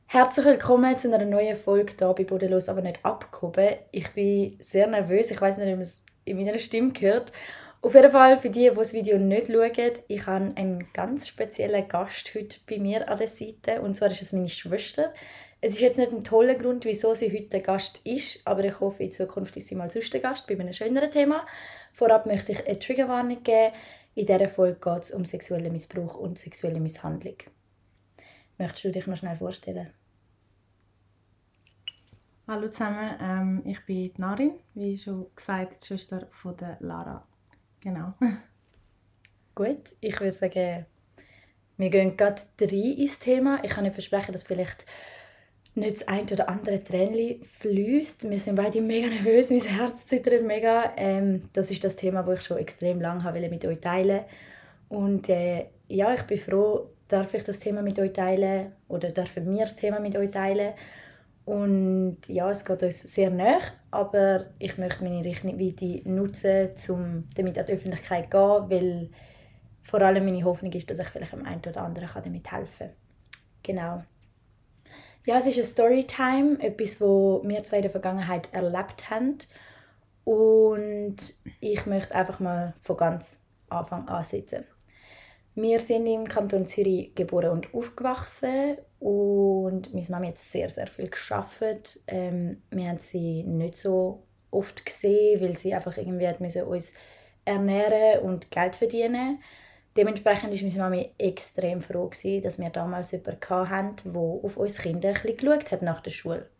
Herzlich willkommen zu einer neuen Folge hier bei «Bodenlos, aber nicht abgehoben». Ich bin sehr nervös, ich weiß nicht, ob man es in meiner Stimme hört. Auf jeden Fall, für die das Video nicht schauen, ich habe einen ganz speziellen Gast heute bei mir an der Seite, und zwar ist es meine Schwester. Es ist jetzt nicht ein toller Grund, wieso sie heute der Gast ist, aber ich hoffe, in Zukunft ist sie mal sonst der Gast bei einem schöneren Thema. Vorab möchte ich eine Triggerwarnung geben. In dieser Folge geht es um sexuellen Missbrauch und sexuelle Misshandlung. Möchtest du dich noch schnell vorstellen? Hallo zusammen, ich bin die Narin, wie schon gesagt, die Schwester von der Lara. Genau. Gut, ich würde sagen, wir gehen gerade rein ins Thema. Ich kann nicht versprechen, dass vielleicht nicht das ein oder andere Tränchen fließt. Wir sind beide mega nervös, mein Herz zittert mega. Das ist das Thema, das ich schon extrem lange mit euch teilen wollte. Und ja, ich bin froh, darf ich das Thema mit euch teilen oder dürfen wir das Thema mit euch teilen. Und ja, es geht uns sehr nahe, aber ich möchte meine Reichweite nutzen, um damit an die Öffentlichkeit zu gehen, weil vor allem meine Hoffnung ist, dass ich vielleicht dem einen oder anderen damit helfen kann. Genau. Ja, es ist eine Storytime, etwas, was wir zwei in der Vergangenheit erlebt haben. Und ich möchte einfach mal von ganz Anfang an ansetzen. Wir sind im Kanton Zürich geboren und aufgewachsen und meine Mama hat sehr, sehr viel gearbeitet. Wir haben sie nicht so oft gesehen, weil sie einfach irgendwie uns ernähren und Geld verdienen. Dementsprechend war meine Mama extrem froh, dass wir damals jemanden hatten, der auf uns Kinder ein bisschen geschaut hat nach der Schule.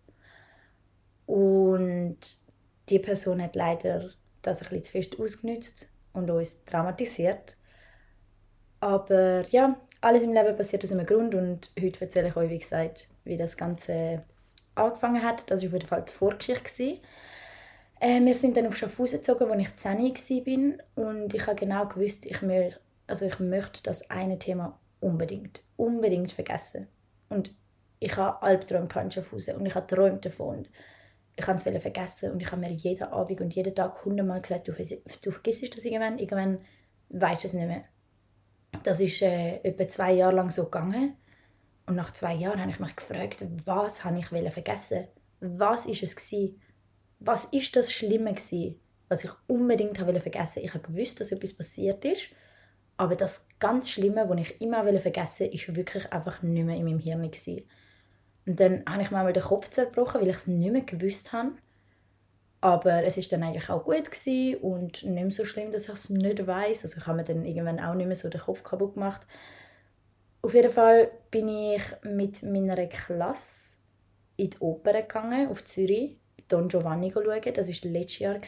Und die Person hat leider das ein bisschen zu fest ausgenutzt und uns traumatisiert. Aber ja, alles im Leben passiert aus einem Grund und heute erzähle ich euch, wie gesagt, wie das Ganze angefangen hat. Das war auf jeden Fall die Vorgeschichte. Wir sind dann auf Schaffhausen gezogen, als ich 10 war und ich habe genau gewusst, ich möchte das eine Thema unbedingt vergessen. Und ich habe Albträume in Schaffhausen und ich habe geträumt davon. Und ich wollte es vergessen und ich habe mir jeden Abend und jeden Tag 100-mal gesagt, du vergisst das irgendwann weisst du es nicht mehr. Das ist etwa 2 Jahre lang so gegangen. Und nach 2 Jahren habe ich mich gefragt, was habe ich vergessen? Was ist es gewesen? Was ist das Schlimme gewesen, was ich unbedingt vergessen wollte? Ich habe gewusst, dass etwas passiert ist, aber das ganz Schlimme, das ich immer vergessen wollte, ist wirklich einfach nicht mehr in meinem Hirn gewesen. Und dann habe ich mir einmal den Kopf zerbrochen, weil ich es nicht mehr gewusst habe. Aber es war dann eigentlich auch gut und nicht mehr so schlimm, dass ich es nicht weiss. Also ich habe mir dann irgendwann auch nicht mehr so den Kopf kaputt gemacht. Auf jeden Fall bin ich mit meiner Klasse in die Oper gegangen, auf Zürich, Don Giovanni schauen. Das war letztes Jahr.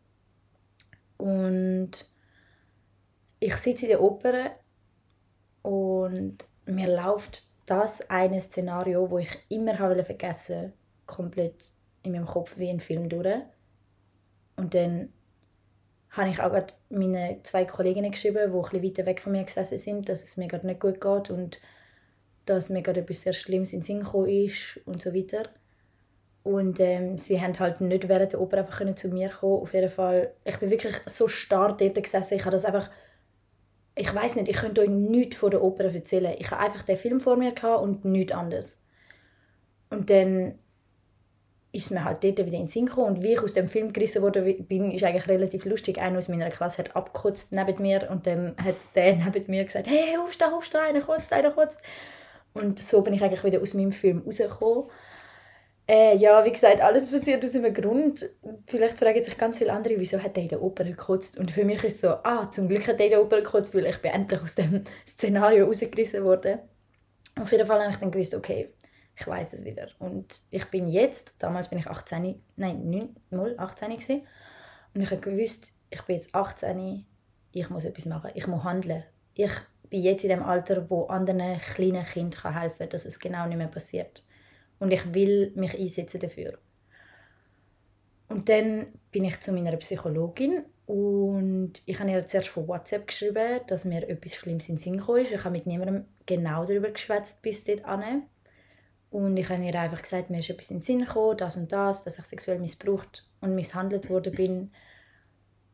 Und ich sitze in der Oper und mir läuft das eine Szenario, das ich immer vergessen wollte, komplett in meinem Kopf wie ein Film durch. Und dann habe ich auch gerade meine 2 Kolleginnen geschrieben, die ein bisschen weiter weg von mir gesessen sind, dass es mir gerade nicht gut geht und dass mir gerade etwas sehr Schlimmes in den Sinn gekommen ist und so weiter. Und sie haben halt nicht während der Oper einfach zu mir kommen. Auf jeden Fall, ich bin wirklich so starr dort gesessen. Ich habe das einfach, ich weiß nicht, ich könnte euch nichts von der Oper erzählen. Ich habe einfach den Film vor mir und nichts anderes. Und dann ist mir halt dort wieder in den Sinn gekommen. Und wie ich aus dem Film gerissen bin, ist eigentlich relativ lustig. Einer aus meiner Klasse hat abgekotzt neben mir und dann hat der neben mir gesagt, hey, aufsteh, einer kotzt, einer kotzt. Und so bin ich eigentlich wieder aus meinem Film rausgekommen. Ja, wie gesagt, alles passiert aus einem Grund. Vielleicht fragen sich ganz viele andere, wieso hat der in der Oper gekotzt? Und für mich ist es so, zum Glück hat der in der Oper gekotzt, weil ich bin endlich aus dem Szenario rausgerissen wurde. Auf jeden Fall habe ich dann gewusst, okay, ich weiß es wieder. Und ich bin jetzt, damals bin ich 18, nein, 9, 18 gewesen. Und ich habe gewusst, ich bin jetzt 18, ich muss etwas machen, ich muss handeln. Ich bin jetzt in dem Alter, wo anderen kleinen Kindern helfen kann, dass es genau nicht mehr passiert. Und ich will mich einsetzen dafür. Und dann bin ich zu meiner Psychologin und ich habe ihr zuerst von WhatsApp geschrieben, dass mir etwas Schlimmes in den Sinn gekommen ist. Ich habe mit niemandem genau darüber geschwätzt bis dorthin. Und ich habe ihr einfach gesagt, mir ist etwas in den Sinn gekommen, das und das, dass ich sexuell missbraucht und misshandelt worden bin.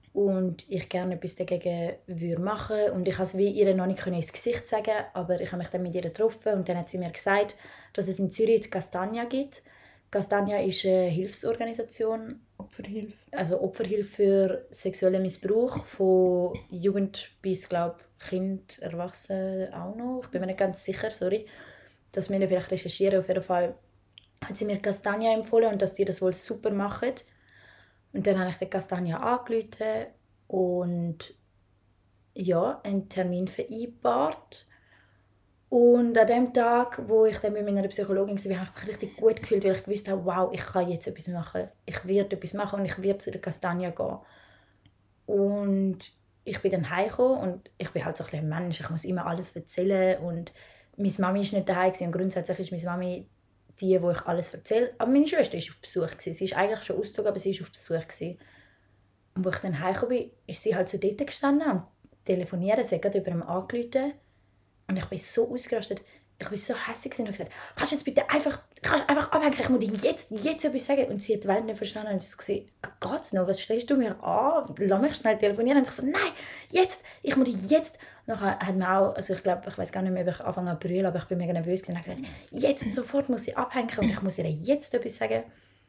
und ich gerne etwas dagegen würde machen. Und ich konnte es wie ihr noch nicht ins Gesicht sagen, aber ich habe mich dann mit ihr getroffen und dann hat sie mir gesagt, dass es in Zürich die Castagna gibt. Castagna ist eine Hilfsorganisation, Opferhilfe. also Opferhilfe für sexuellen Missbrauch von Jugend bis, glaube Kind, Erwachsene auch noch. Ich bin mir nicht ganz sicher, sorry. Das müssen wir vielleicht recherchieren. Auf jeden Fall hat sie mir Castagna empfohlen und dass die das wohl super machen. Und dann habe ich den Castagna angerufen und ja, einen Termin vereinbart. Und an dem Tag, wo ich dann bei meiner Psychologin war, habe ich mich richtig gut gefühlt, weil ich gewusst habe, wow, ich kann jetzt etwas machen. Ich werde etwas machen und ich werde zu der Castagna gehen. Und ich bin dann heimgekommen und ich bin halt so ein Mensch, ich muss immer alles erzählen und meine Mami war nicht daheim und grundsätzlich ist meine Mami die, wo ich alles erzähle. Aber meine Schwester war auf Besuch. Sie ist eigentlich schon ausgezogen, aber sie war auf Besuch. Und als ich dann heimgekommen bin, ist sie halt so dort gestanden am Telefonieren. Sie hat gerade über ihn angerufen. Und ich bin so ausgerastet. Ich war so hässlich und habe gesagt, kannst du jetzt bitte einfach abhängen, ich muss dir jetzt etwas sagen. Und sie hat die Welt nicht verstanden und sie hat gesagt, geht's noch, was stellst du mir an? Lass mich schnell telefonieren. Und ich so, nein, jetzt, ich muss dir jetzt. Und dann hat man auch, also ich glaube, ich weiß gar nicht mehr, ob ich anfange zu brüllen, aber ich bin mega nervös und habe gesagt, jetzt, sofort muss ich abhängen und ich muss ihr jetzt etwas sagen.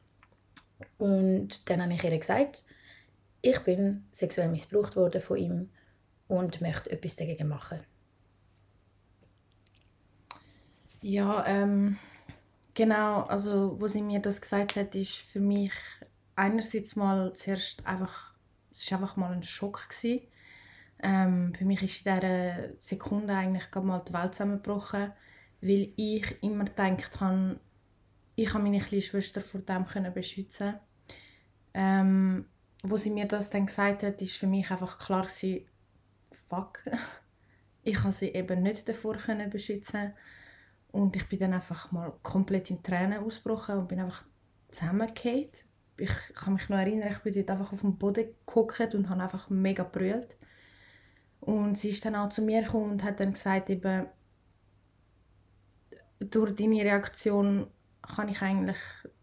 Und dann habe ich ihr gesagt, ich bin sexuell missbraucht worden von ihm und möchte etwas dagegen machen. Ja, genau, also wo sie mir das gesagt hat, ist für mich einerseits mal zuerst einfach, es ist einfach mal ein Schock gewesen. Für mich ist in dieser Sekunde eigentlich gerade mal die Welt zusammengebrochen, weil ich immer gedacht habe, ich kann meine kleine Schwester vor dem beschützen. Wo sie mir das dann gesagt hat, ist für mich einfach klar gewesen, fuck, ich kann sie eben nicht davor beschützen. Und ich bin dann einfach mal komplett in Tränen ausgebrochen und bin einfach zusammengefallen. Ich kann mich noch erinnern, ich bin dort einfach auf dem Boden gehockt und habe einfach mega gebrüllt. Und sie ist dann auch zu mir gekommen und hat dann gesagt, eben, durch deine Reaktion kann ich eigentlich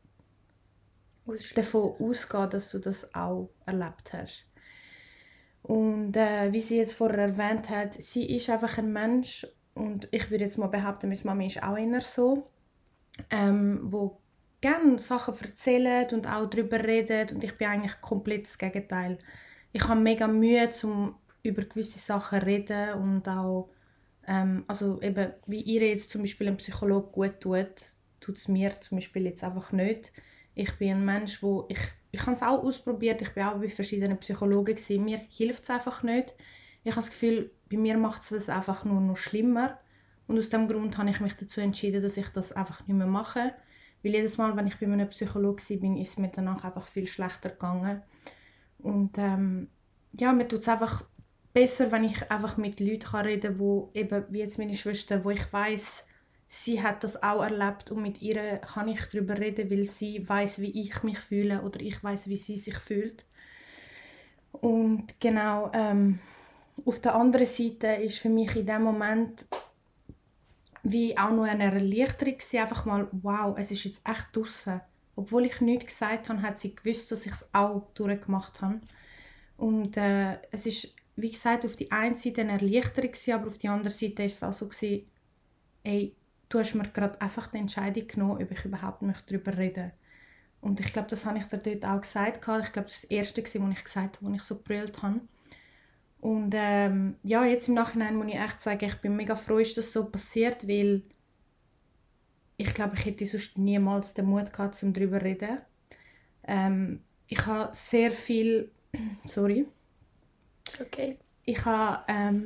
davon ausgehen, dass du das auch erlebt hast. Und wie sie jetzt vorher erwähnt hat, sie ist einfach ein Mensch, und ich würde jetzt mal behaupten, meine Mama ist auch eher so, wo gerne Sachen erzählt und auch darüber redet, und ich bin eigentlich komplett das Gegenteil. Ich habe mega Mühe, um über gewisse Sachen zu reden und auch, also eben, wie ihr jetzt zum Beispiel ein Psychologe gut tut es mir zum Beispiel jetzt einfach nicht. Ich bin ein Mensch, wo ich habe es auch ausprobiert, ich bin auch bei verschiedenen Psychologen gewesen. Mir hilft es einfach nicht. Ich habe das Gefühl, bei mir macht es das einfach nur noch schlimmer. Und aus diesem Grund habe ich mich dazu entschieden, dass ich das einfach nicht mehr mache. Weil jedes Mal, wenn ich bei einem Psychologen war, ist es mir danach einfach viel schlechter gegangen. Und ja, mir tut es einfach besser, wenn ich einfach mit Leuten reden kann, wo eben, wie jetzt meine Schwester, wo ich weiss, sie hat das auch erlebt und mit ihr kann ich darüber reden, weil sie weiß, wie ich mich fühle oder ich weiß, wie sie sich fühlt. Und genau, auf der anderen Seite ist für mich in dem Moment wie auch noch eine Erleichterung gewesen, einfach mal, wow, es ist jetzt echt draussen. Obwohl ich nichts gesagt habe, hat sie gewusst, dass ich es auch durchgemacht habe. Und es ist, wie gesagt, auf die einen Seite eine Erleichterung gewesen, aber auf die andere Seite war es auch so gewesen, ey, du hast mir gerade einfach die Entscheidung genommen, ob ich überhaupt darüber reden möchte. Und ich glaube, das habe ich dir dort auch gesagt. Ich glaube, das war das Erste, was ich gesagt habe, als ich so gebrüllt habe. Und ja, jetzt im Nachhinein muss ich echt sagen, ich bin mega froh, dass das so passiert, weil ich glaube, ich hätte sonst niemals den Mut gehabt, um darüber zu reden. Ich habe sehr viel... Sorry. Okay. Ich habe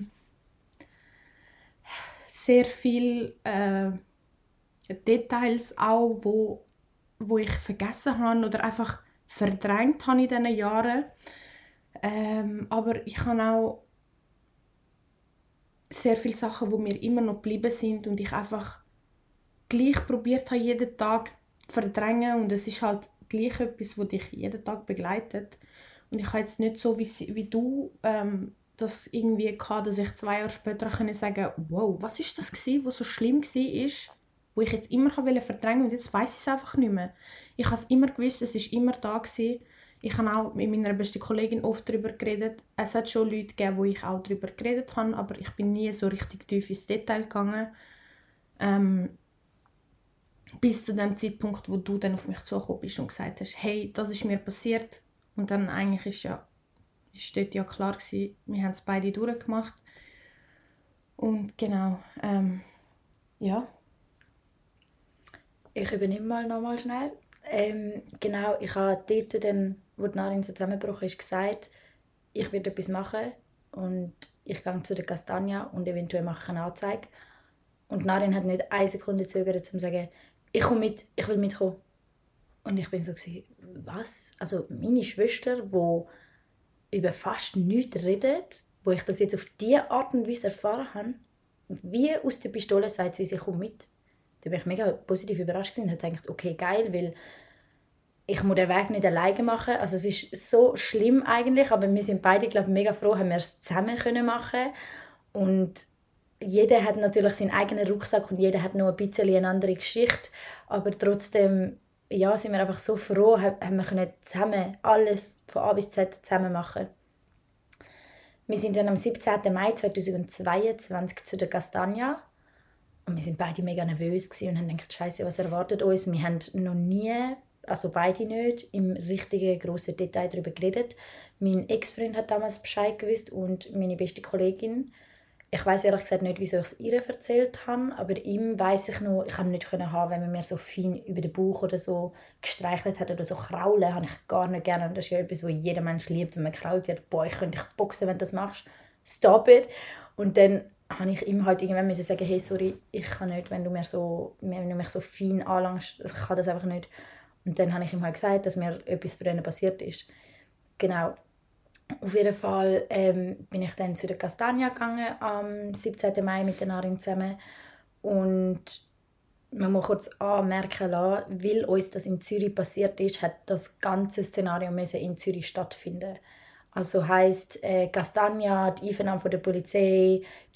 sehr viel Details auch, wo ich vergessen habe oder einfach verdrängt habe in diesen Jahren. Aber ich habe auch sehr viele Sachen, die mir immer noch geblieben sind und ich einfach gleich probiert habe, jeden Tag zu verdrängen, und es ist halt gleich etwas, das dich jeden Tag begleitet. Und ich habe jetzt nicht so wie du das irgendwie gehabt, dass ich 2 Jahre später sagen konnte, wow, was ist das gewesen, was so schlimm war, wo ich jetzt immer verdrängen wollte, und jetzt weiss ich es einfach nicht mehr. Ich habe es immer gewusst, es war immer da gewesen. Ich habe auch mit meiner besten Kollegin oft darüber geredet. Es hat schon Leute gegeben, wo ich auch darüber geredet habe, aber ich bin nie so richtig tief ins Detail gegangen. Bis zu dem Zeitpunkt, wo du dann auf mich zugekommen bist und gesagt hast, hey, das ist mir passiert. Und dann eigentlich ist dort ja klar gewesen, wir haben es beide durchgemacht. Und genau, ja. Ich übernehme mal nochmal schnell. Genau, ich habe dort dann, wo die Narin so zusammengebrochen ist, gesagt, ich werde etwas machen und ich gehe zu der Castagna und eventuell mache ich eine Anzeige. Und Narin hat nicht eine Sekunde gezögert, um zu sagen, ich komme mit, ich will mitkommen. Und ich bin so, was? Also meine Schwester, die über fast nichts redet, wo ich das jetzt auf diese Art und Weise erfahren habe, wie aus der Pistole sagt sie kommt mit. Da bin ich mega positiv überrascht und habe gedacht, okay, geil, weil ich muss den Weg nicht alleine machen. Also es ist so schlimm eigentlich, aber wir sind beide, glaube ich, mega froh, haben wir es zusammen können machen. Und jeder hat natürlich seinen eigenen Rucksack und jeder hat noch ein bisschen eine andere Geschichte, aber trotzdem ja, sind wir einfach so froh, haben wir können zusammen alles von A bis Z zusammen machen. Wir sind dann am 17. Mai 2022 zu der Castagna und wir sind beide mega nervös und haben gedacht, Scheiße, was erwartet uns? Wir haben noch nie, also beide nicht, im richtigen grossen Detail darüber geredet. Mein Ex-Freund hat damals Bescheid gewusst und meine beste Kollegin. Ich weiß ehrlich gesagt nicht, wieso ich es ihr erzählt habe, aber ihm weiss ich noch, ich konnte nicht haben, wenn man mir so fein über den Bauch oder so gestreichelt hat oder so kraulen, habe ich gar nicht gerne. Und das ist ja etwas, was jeder Mensch liebt, wenn man krault wird. Boah, ich könnte dich boxen, wenn du das machst. Stop it. Und dann habe ich ihm halt irgendwann müssen sagen, hey, sorry, ich kann nicht, wenn du mich so fein anlangst, ich kann das einfach nicht. Und dann habe ich ihm halt gesagt, dass mir etwas für ihn passiert ist. Genau. Auf jeden Fall bin ich dann zu der Castagna gegangen am 17. Mai mit der Narin zusammen und man muss kurz anmerken lassen, weil uns das in Zürich passiert ist, hat das ganze Szenario in Zürich stattfinden. Also heisst Castagna, die Einvernahme von der Polizei, die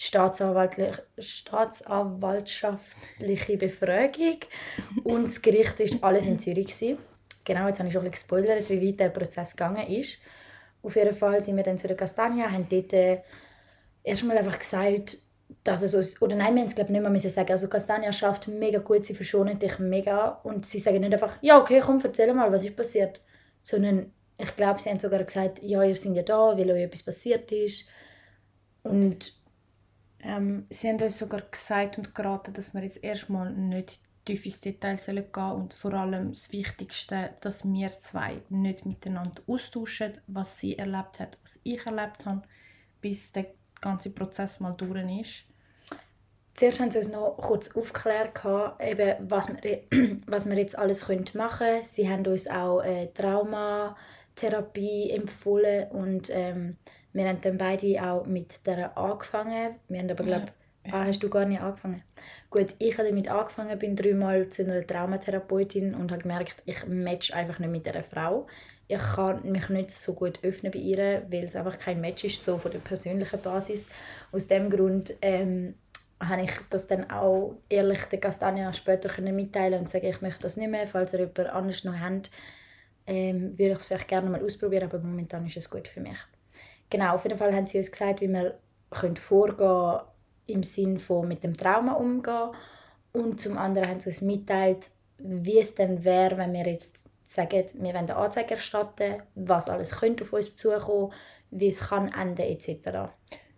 staatsanwaltschaftliche Befragung und das Gericht war alles in Zürich gewesen. Genau, jetzt habe ich schon ein bisschen gespoilert, wie weit der Prozess gegangen ist. Auf jeden Fall sind wir dann zu der Castagna, haben dort erstmal einfach gesagt, dass es uns, oder nein, wir haben es glaube ich nicht mehr müssen sagen, also Castagna schafft mega gut, sie verschonen dich mega und sie sagen nicht einfach, ja okay, komm, erzähl mal, was ist passiert, sondern ich glaube, sie haben sogar gesagt, ja, ihr seid ja da, weil euch etwas passiert ist und sie haben uns sogar gesagt und geraten, dass wir jetzt erstmal nicht tief ins Detail gehen sollen und vor allem das Wichtigste, dass wir zwei nicht miteinander austauschen, was sie erlebt hat, was ich erlebt habe, bis der ganze Prozess mal durch ist. Zuerst haben sie uns noch kurz aufgeklärt, eben, was wir jetzt alles machen können. Sie haben uns auch Traumatherapie empfohlen und wir haben dann beide auch mit der angefangen. Wir haben aber, glaube hast du gar nicht angefangen? Gut, ich habe damit angefangen, bin 3-mal zu einer Traumatherapeutin und habe gemerkt, ich match einfach nicht mit dieser Frau. Ich kann mich nicht so gut öffnen bei ihr, weil es einfach kein Match ist, so von der persönlichen Basis. Aus diesem Grund habe ich das dann auch ehrlich der Castagna später mitteilen und sagen, ich möchte das nicht mehr, falls ihr jemand anderes noch habt, würde ich es vielleicht gerne mal ausprobieren, aber momentan ist es gut für mich. Genau, auf jeden Fall haben sie uns gesagt, wie wir vorgehen können, im Sinne von mit dem Trauma umgehen. Und zum anderen haben sie uns mitteilt, wie es dann wäre, wenn wir jetzt sagen, wir wollen eine Anzeige erstatten, was alles könnte auf uns zukommen, wie es kann enden etc.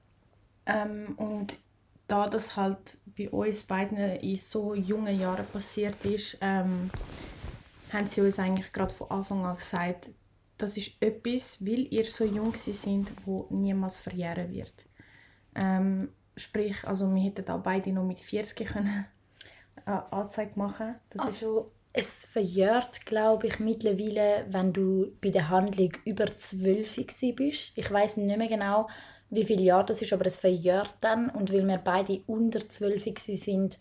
Und da das halt bei uns beiden in so jungen Jahren passiert ist, haben sie uns eigentlich gerade von Anfang an gesagt, das ist etwas, weil ihr so jung sind, wo niemals verjähren wird. Sprich, also wir hätten auch beide noch mit 40 können Anzeige machen. Es verjährt, glaube ich, mittlerweile, wenn du bei der Handlung über 12 bist. Ich weiß nicht mehr genau, wie viele Jahre das ist, aber es verjährt dann. Und weil wir beide unter 12 sind,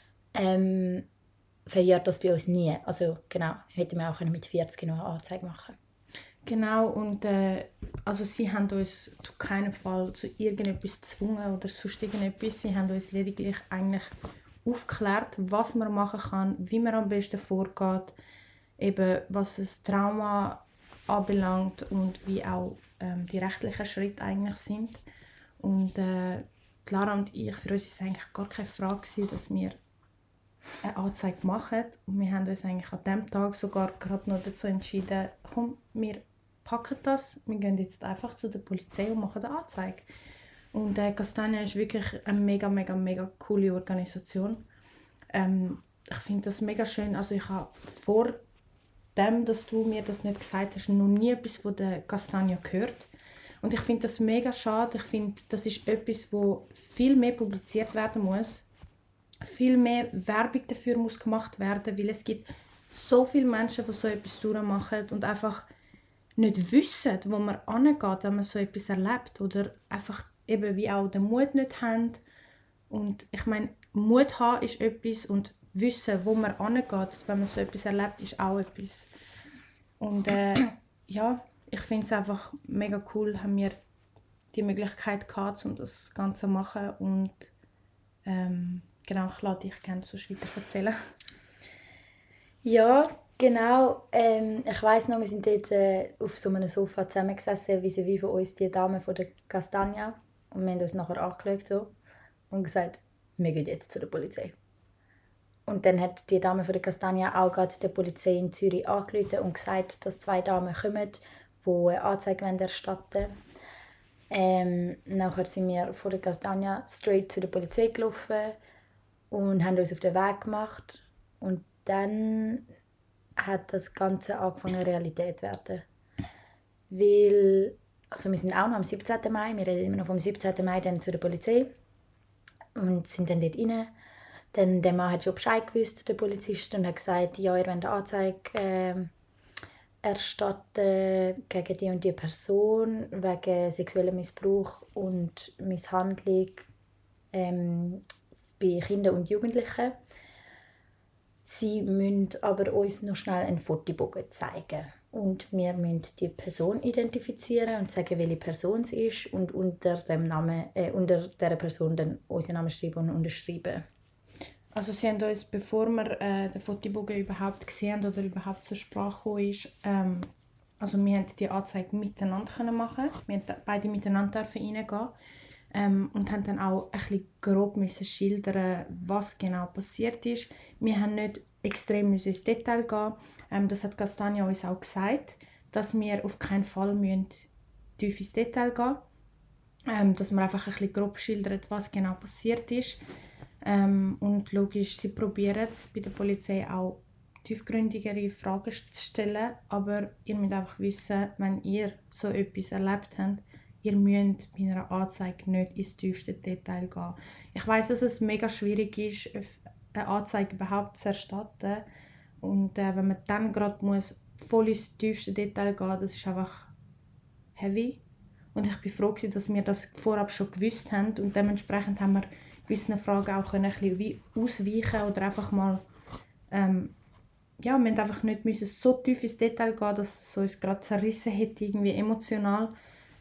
verjährt das bei uns nie. Also genau, hätten wir auch mit 40 noch eine Anzeige machen. Genau, und also sie haben uns zu keinem Fall zu irgendetwas gezwungen oder sonst irgendetwas. Sie haben uns lediglich eigentlich aufgeklärt, was man machen kann, wie man am besten vorgeht, eben was das Trauma anbelangt und wie auch die rechtlichen Schritte eigentlich sind. Und Lara und ich, für uns war es eigentlich gar keine Frage gewesen, dass wir eine Anzeige machen. Und wir haben uns eigentlich an diesem Tag sogar gerade noch dazu entschieden, komm, wir packen das, wir gehen jetzt einfach zu der Polizei und machen eine Anzeige. Und Castania ist wirklich eine mega, mega, mega coole Organisation. Ich finde das mega schön. Also ich habe vor dem, dass du mir das nicht gesagt hast, noch nie etwas von der Castania gehört. Und ich finde das mega schade. Ich finde, das ist etwas, wo viel mehr publiziert werden muss. Viel mehr Werbung dafür muss gemacht werden, weil es gibt so viele Menschen, die so etwas durchmachen und einfach nicht wissen, wo man hingeht, wenn man so etwas erlebt. Oder einfach eben wie auch den Mut nicht haben. Und ich meine, Mut haben ist etwas und wissen, wo man hingeht, wenn man so etwas erlebt, ist auch etwas. Und ja, ich finde es einfach mega cool, haben wir die Möglichkeit gehabt, um das Ganze zu machen. Und genau, ich lasse dich gerne sonst weiter erzählen. Ja, genau. Ich weiss noch, wir sind dort auf so einem Sofa zusammengesessen, vis-à-vis von uns die Dame von der Castagna. Und wir haben uns nachher angeschaut so, und gesagt, wir gehen jetzt zu der Polizei. Und dann hat die Dame von der Castagna auch gerade der Polizei in Zürich angerufen und gesagt, dass 2 Damen kommen, die eine Anzeige erstatten wollen. Nachher sind wir von der Castagna straight zu der Polizei gelaufen und haben uns auf den Weg gemacht. Und dann hat das Ganze angefangen Realität zu werden. Weil, also wir sind auch noch am 17. Mai, wir reden immer noch vom 17. Mai dann zu der Polizei und sind dann dort rein. Dann der Mann hat schon Bescheid gewusst, der Polizist, und hat gesagt, ja, ihr wollt eine Anzeige erstatten gegen die und die Person wegen sexuellem Missbrauch und Misshandlung bei Kindern und Jugendlichen. Sie müssen aber uns noch schnell einen Fotobogen zeigen. Und wir müssen die Person identifizieren und sagen, welche Dem es ist. Und unter dieser Person dann unseren Namen schreiben und unterschreiben. Also sie haben uns, bevor wir den Fotobogen überhaupt gesehen haben oder überhaupt zur Sprache kam, also wir haben die Anzeige miteinander machen. Wir haben beide miteinander reingehen. Und haben dann auch ein bisschen grob schildern, was genau passiert ist. Wir haben nicht extrem ins Detail gehen. Das hat Castagna uns auch gesagt, dass wir auf keinen Fall tief ins Detail gehen. Dass man einfach ein bisschen grob schildert, was genau passiert ist. Und logisch, sie probieren es bei der Polizei auch tiefgründigere Fragen zu stellen. Aber ihr müsst einfach wissen, wenn ihr so etwas erlebt habt, ihr müsst bei einer Anzeige nicht ins tiefste Detail gehen. Ich weiss, dass es mega schwierig ist, eine Anzeige überhaupt zu erstatten. Und wenn man dann gerade voll ins tiefste Detail gehen muss, das ist einfach heavy. Und ich bin froh, dass wir das vorab schon gewusst haben. Und dementsprechend haben wir gewissen Fragen auch ein bisschen wie ausweichen oder einfach mal wir mussten einfach nicht so tief ins Detail gehen, dass es uns gerade zerrissen hätte, irgendwie emotional.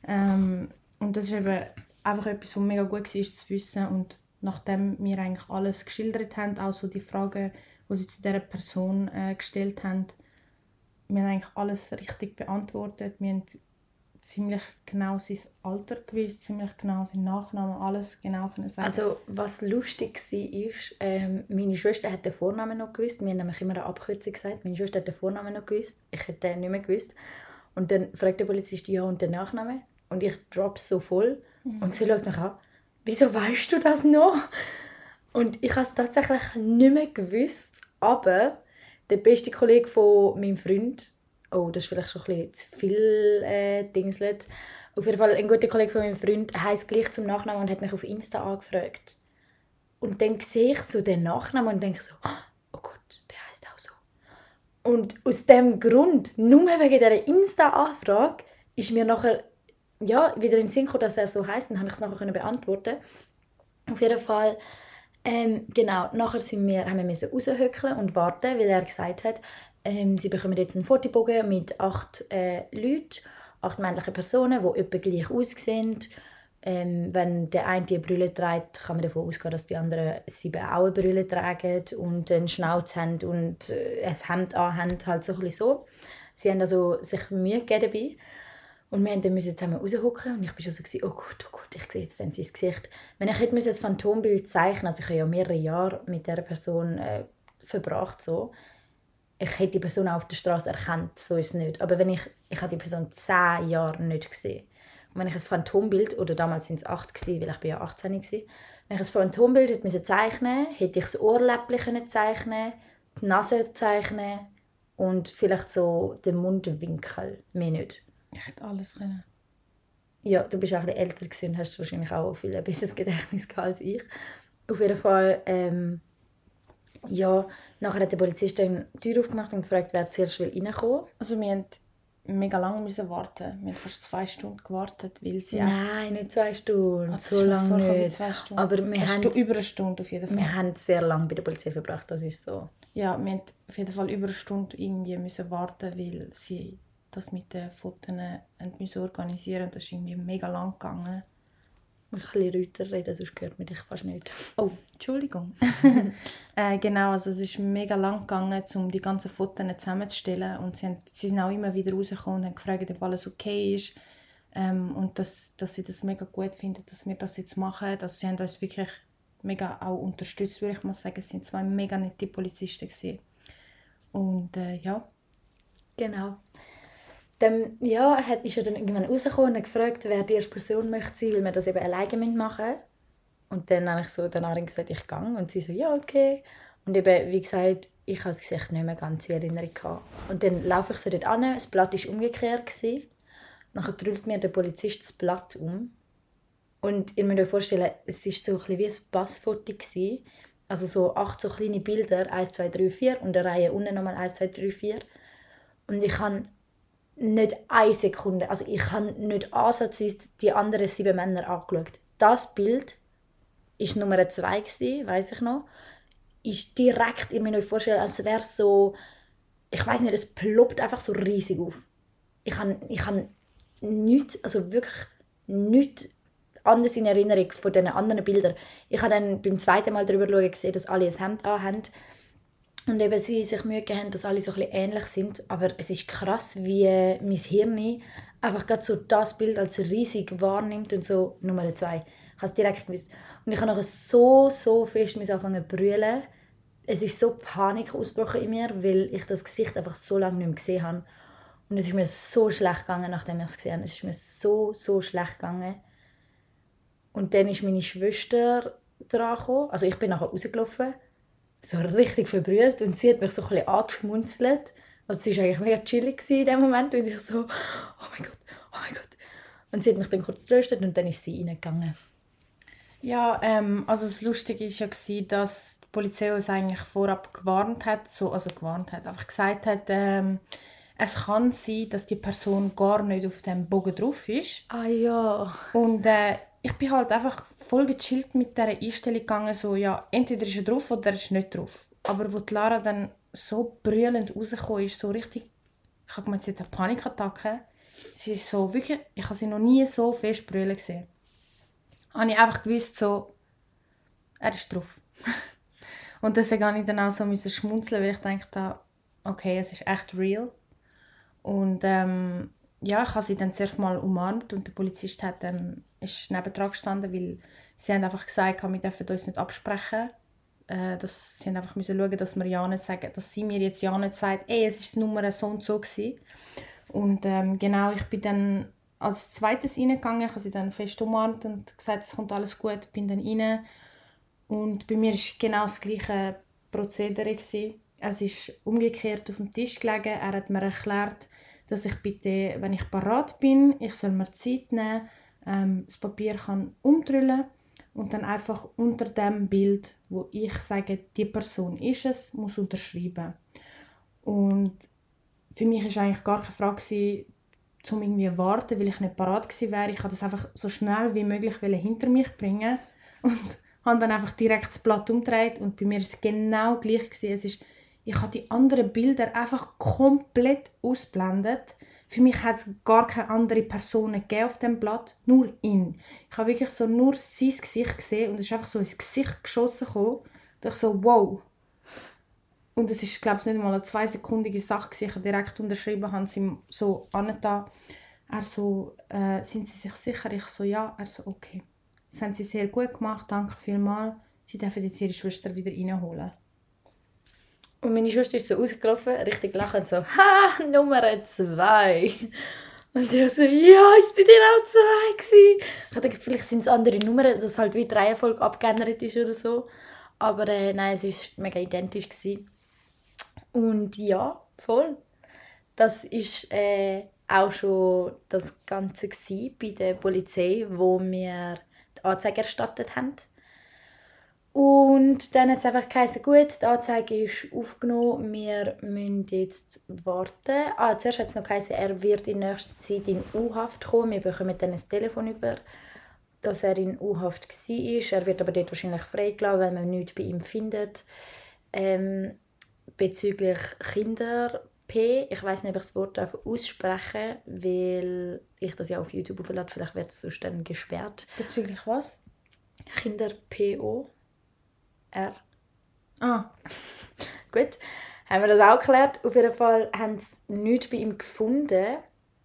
Und das ist eben einfach etwas, was mega gut war zu wissen. Und nachdem wir eigentlich alles geschildert haben, auch so die Fragen, die sie zu dieser Person gestellt haben, wir haben eigentlich alles richtig beantwortet. Wir haben ziemlich genau sein Alter gewusst, ziemlich genau seinen Nachnamen, alles genau können sagen. Also was lustig war, meine Schwester hat den Vornamen noch gewusst. Wir haben nämlich immer eine Abkürzung gesagt. Meine Schwester hat den Vornamen noch gewusst. Ich hätte den nicht mehr gewusst. Und dann fragt der Polizist ja und den Nachnamen. Und ich droppe so voll. Und sie schaut mich an. Wieso weißt du das noch? Und ich habe es tatsächlich nicht mehr gewusst. Aber der beste Kollege von meinem Freund, oh, das ist vielleicht schon ein bisschen zu viel Dingselt. Auf jeden Fall, ein guter Kollege von meinem Freund heisst gleich zum Nachnamen und hat mich auf Insta angefragt. Und dann sehe ich so den Nachnamen und denke so, oh Gott, der heisst auch so. Und aus diesem Grund, nur wegen dieser Insta-Anfrage, ist mir nachher wieder in den Sinn gekommen, dass er so heisst. Dann konnte ich es nachher beantworten. Auf jeden Fall, genau, nachher haben wir raushöckeln und warten, weil er gesagt hat, sie bekommen jetzt einen Fotobogen mit 8 Leuten, 8 männlichen Personen, die etwa gleich aussehen. Wenn der eine die Brille trägt, kann man davon ausgehen, dass die anderen 7 auch eine Brille tragen und einen Schnauz haben und ein Hemd anhaben, halt so ein bisschen so. Sie haben also sich Mühe gegeben dabei. Und wir mussten dann zusammen raushocken und ich war schon so, oh Gott, ich sehe jetzt dann sein Gesicht. Wenn ich hätte ein Phantombild zeichnen, also ich habe ja mehrere Jahre mit dieser Person verbracht, so, ich hätte die Person auch auf der Straße erkannt, so ist es nicht. Aber wenn ich habe die Person 10 Jahre nicht gesehen. Und wenn ich ein Phantombild, oder damals waren es 8 gewesen, weil ich ja 18 war, wenn ich ein Phantombild hätte zeichnen müssen, hätte ich das Ohrläppchen zeichnen, die Nase zeichnen und vielleicht so den Mundwinkel, mehr nicht. Ich hätte alles können. Ja, du bist auch ein bisschen älter gewesen und hast wahrscheinlich auch viel ein besseres Gedächtnis gehabt als ich. Auf jeden Fall, ja, nachher hat der Polizist dann die Tür aufgemacht und gefragt, wer zuerst reinkommen will. Also wir mussten mega lange warten. Wir haben fast 2 Stunden gewartet, weil sie Nein, nicht 2 Stunden, das so ist lange vorher wie nicht. 2 Stunden. Aber wir haben, über eine Stunde auf jeden Fall. wir haben sehr lange bei der Polizei verbracht, das ist so. Ja, wir mussten auf jeden Fall über eine Stunde irgendwie müssen warten, weil sie das mit den Fotos müssen organisieren mussten. Das ist irgendwie mega lang gegangen. Ich muss ein bisschen lauter reden, sonst hört man dich fast nicht. Oh, Entschuldigung. Genau, also es ist mega lang gegangen, um die ganzen Fotos zusammenzustellen. Und sie sind auch immer wieder rausgekommen und haben gefragt, ob alles okay ist. Und dass sie das mega gut finden, dass wir das jetzt machen. Also sie haben uns wirklich mega auch unterstützt, würde ich mal sagen. Es waren 2 mega nette Polizisten gewesen. Und ja. Genau. Dann ja, ist er dann irgendwann rausgekommen und gefragt, wer die erste Person möchte sein, weil wir das eben alleine machen müssen. Und dann habe ich so danach gesagt, ich gehe. Und sie so, ja, okay. Und eben, wie gesagt, ich habe das Gesicht nicht mehr ganz in Erinnerung gehabt. Und dann laufe ich so dort an, das Blatt war umgekehrt. Dann drüllt mir der Polizist das Blatt um. Und ihr müsst euch vorstellen, es war so ein bisschen wie ein Passfoto. Also so 8 so kleine Bilder, 1, 2, 3, 4 und eine Reihe unten nochmal 1, 2, 3, 4. Und ich habe nicht eine Sekunde, also ich habe nicht ansatzweise die anderen 7 Männer angeschaut. Das Bild war Nummer 2, weiss ich noch. Ist direkt, ihr müsst euch vorstellen, als wäre es so, ich weiß nicht, es ploppt einfach so riesig auf. Ich habe nichts, also wirklich nichts anderes in Erinnerung von diesen anderen Bildern. Ich habe dann beim zweiten Mal darüber gesehen, dass alle ein Hemd anhaben. Und eben sie sich Mühe gegeben haben, dass alle so ein bisschen ähnlich sind. Aber es ist krass, wie mein Hirn einfach gerade so das Bild als riesig wahrnimmt und so Nummer 2. Ich habe es direkt gewusst. Und ich habe nachher so fest anfangen zu brüllen. Es ist so Panik ausgebrochen in mir, weil ich das Gesicht einfach so lange nicht mehr gesehen habe. Und es ist mir so schlecht gegangen, nachdem ich es gesehen habe. Es ist mir so schlecht gegangen. Und dann ist meine Schwester dran gekommen. Also ich bin nachher rausgelaufen, so richtig verbrüllt, und sie hat mich so ein bisschen angeschmunzelt. Also sie war eigentlich mega chillig in dem Moment und ich so, oh mein Gott. Und sie hat mich dann kurz getröstet und dann ist sie reingegangen. Ja, also das Lustige war ja, dass die Polizei uns eigentlich vorab gewarnt hat, einfach gesagt hat, es kann sein, dass die Person gar nicht auf dem Bogen drauf ist. Ah ja. Und ich bin halt einfach voll gechillt mit dieser Einstellung gegangen, so, ja, entweder ist er drauf oder er ist nicht drauf. Aber wo die Lara dann so brüllend rausgekommen ist, so richtig, ich habe gemeint, sie hat eine Panikattacke. Sie ist so wirklich, ich habe sie noch nie so fest brüllen gesehen. Habe ich einfach gewusst, so, er ist drauf. Und deswegen habe ich dann auch so schmunzeln, weil ich dachte, okay, es ist echt real. Und ja, ich habe sie dann zuerst mal umarmt und der Polizist ist nebendran gestanden, weil sie haben einfach gesagt, wir dürfen uns nicht absprechen. Sie haben einfach schauen, dass wir ja nicht sagen, dass sie mir jetzt ja nicht sagt, es ist Nummer so und so gewesen. Und genau, ich bin dann als zweites reingegangen, ich habe sie dann fest umarmt und gesagt, es kommt alles gut, bin dann rein. Und bei mir war genau das gleiche Prozedere. Es ist umgekehrt auf dem Tisch gelegen. Er hat mir erklärt, dass ich bitte, wenn ich parat bin, ich soll mir Zeit nehmen, das Papier kann umdrüllen und dann einfach unter dem Bild, wo ich sage, die Person ist es, muss unterschreiben. Und für mich war eigentlich gar keine Frage, um irgendwie zu warten, weil ich nicht parat gewesen wäre. Ich wollte das einfach so schnell wie möglich hinter mich bringen und habe dann einfach direkt das Blatt umgedreht und bei mir war es genau gleich gewesen. Ich habe die anderen Bilder einfach komplett ausgeblendet. Für mich hat es gar keine andere Person gegeben auf dem Blatt, nur ihn. Ich habe wirklich so nur sein Gesicht gesehen und es ist einfach so ins Gesicht geschossen gekommen. Und ich so, wow. Und es ist, glaube ich, nicht mal eine 2-sekundige Sache gewesen. Ich habe direkt unterschrieben, haben sie ihm so angetan. Er so, sind Sie sich sicher? Ich so, ja. Er so, okay. Das haben Sie sehr gut gemacht, danke vielmals. Sie dürfen jetzt Ihre Schwester wieder reinholen. Und meine Schwester ist so rausgelaufen, richtig lachend, so, ha, Nummer 2. Und ich so, ja, ist bei dir auch 2 gewesen. Ich dachte, vielleicht sind es andere Nummern, dass halt wie die Reihenfolge abgeändert ist oder so. Aber nein, es war mega identisch gewesen. Und ja, voll. Das ist auch schon das Ganze bei der Polizei, wo wir die Anzeige erstattet haben. Und dann hat es einfach geheißen, gut, die Anzeige ist aufgenommen, wir müssen jetzt warten. Zuerst hat es noch geheißen, er wird in nächster Zeit in U-Haft kommen. Wir bekommen dann ein Telefon über, dass er in U-Haft war. Er wird aber dort wahrscheinlich freigelassen, weil man nichts bei ihm findet. Bezüglich Kinder P, ich weiß nicht, ob ich das Wort aussprechen darf, weil ich das ja auf YouTube auflade, vielleicht wird es sonst dann gesperrt. Bezüglich was? Kinder PO. R. Ah. Gut, haben wir das auch geklärt. Auf jeden Fall haben sie nichts bei ihm gefunden.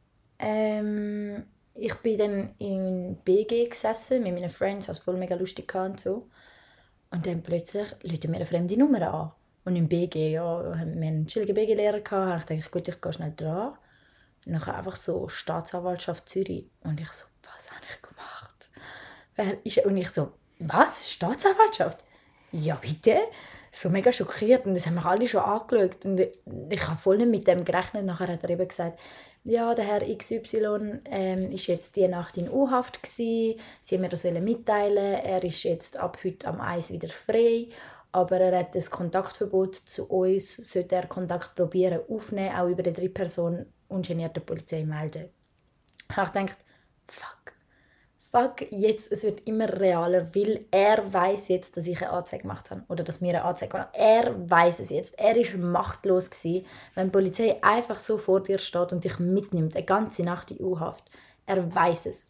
Ich bin dann in BG gesessen mit meinen Friends, es voll mega lustig und so. Und dann plötzlich rufen mir eine fremde Nummer an. Und im BG, ja, haben wir einen chilligen BG-Lehrer gehabt. Und ich dachte, gut, ich gehe schnell dran. Und dann einfach so Staatsanwaltschaft Zürich. Und ich so, was habe ich gemacht? Und ich so, was? Staatsanwaltschaft? Ja, bitte? So mega schockiert. Und das haben wir alle schon angeschaut. Und ich habe voll nicht mit dem gerechnet. Nachher hat er eben gesagt, ja, der Herr XY ist jetzt die Nacht in U-Haft gewesen. Sie haben mir das mitteilen. Er ist jetzt ab heute am 1 wieder frei. Aber er hat das Kontaktverbot zu uns. Sollte er Kontakt probieren aufnehmen, auch über die Drittperson ungenierte Polizei melden. Ich habe gedacht, fuck, jetzt, es wird immer realer, weil er weiß jetzt, dass ich eine Anzeige gemacht habe. Oder dass wir eine Anzeige gemacht haben. Er weiß es jetzt. Er war machtlos gewesen, wenn die Polizei einfach so vor dir steht und dich mitnimmt, eine ganze Nacht in U-Haft. Er weiß es.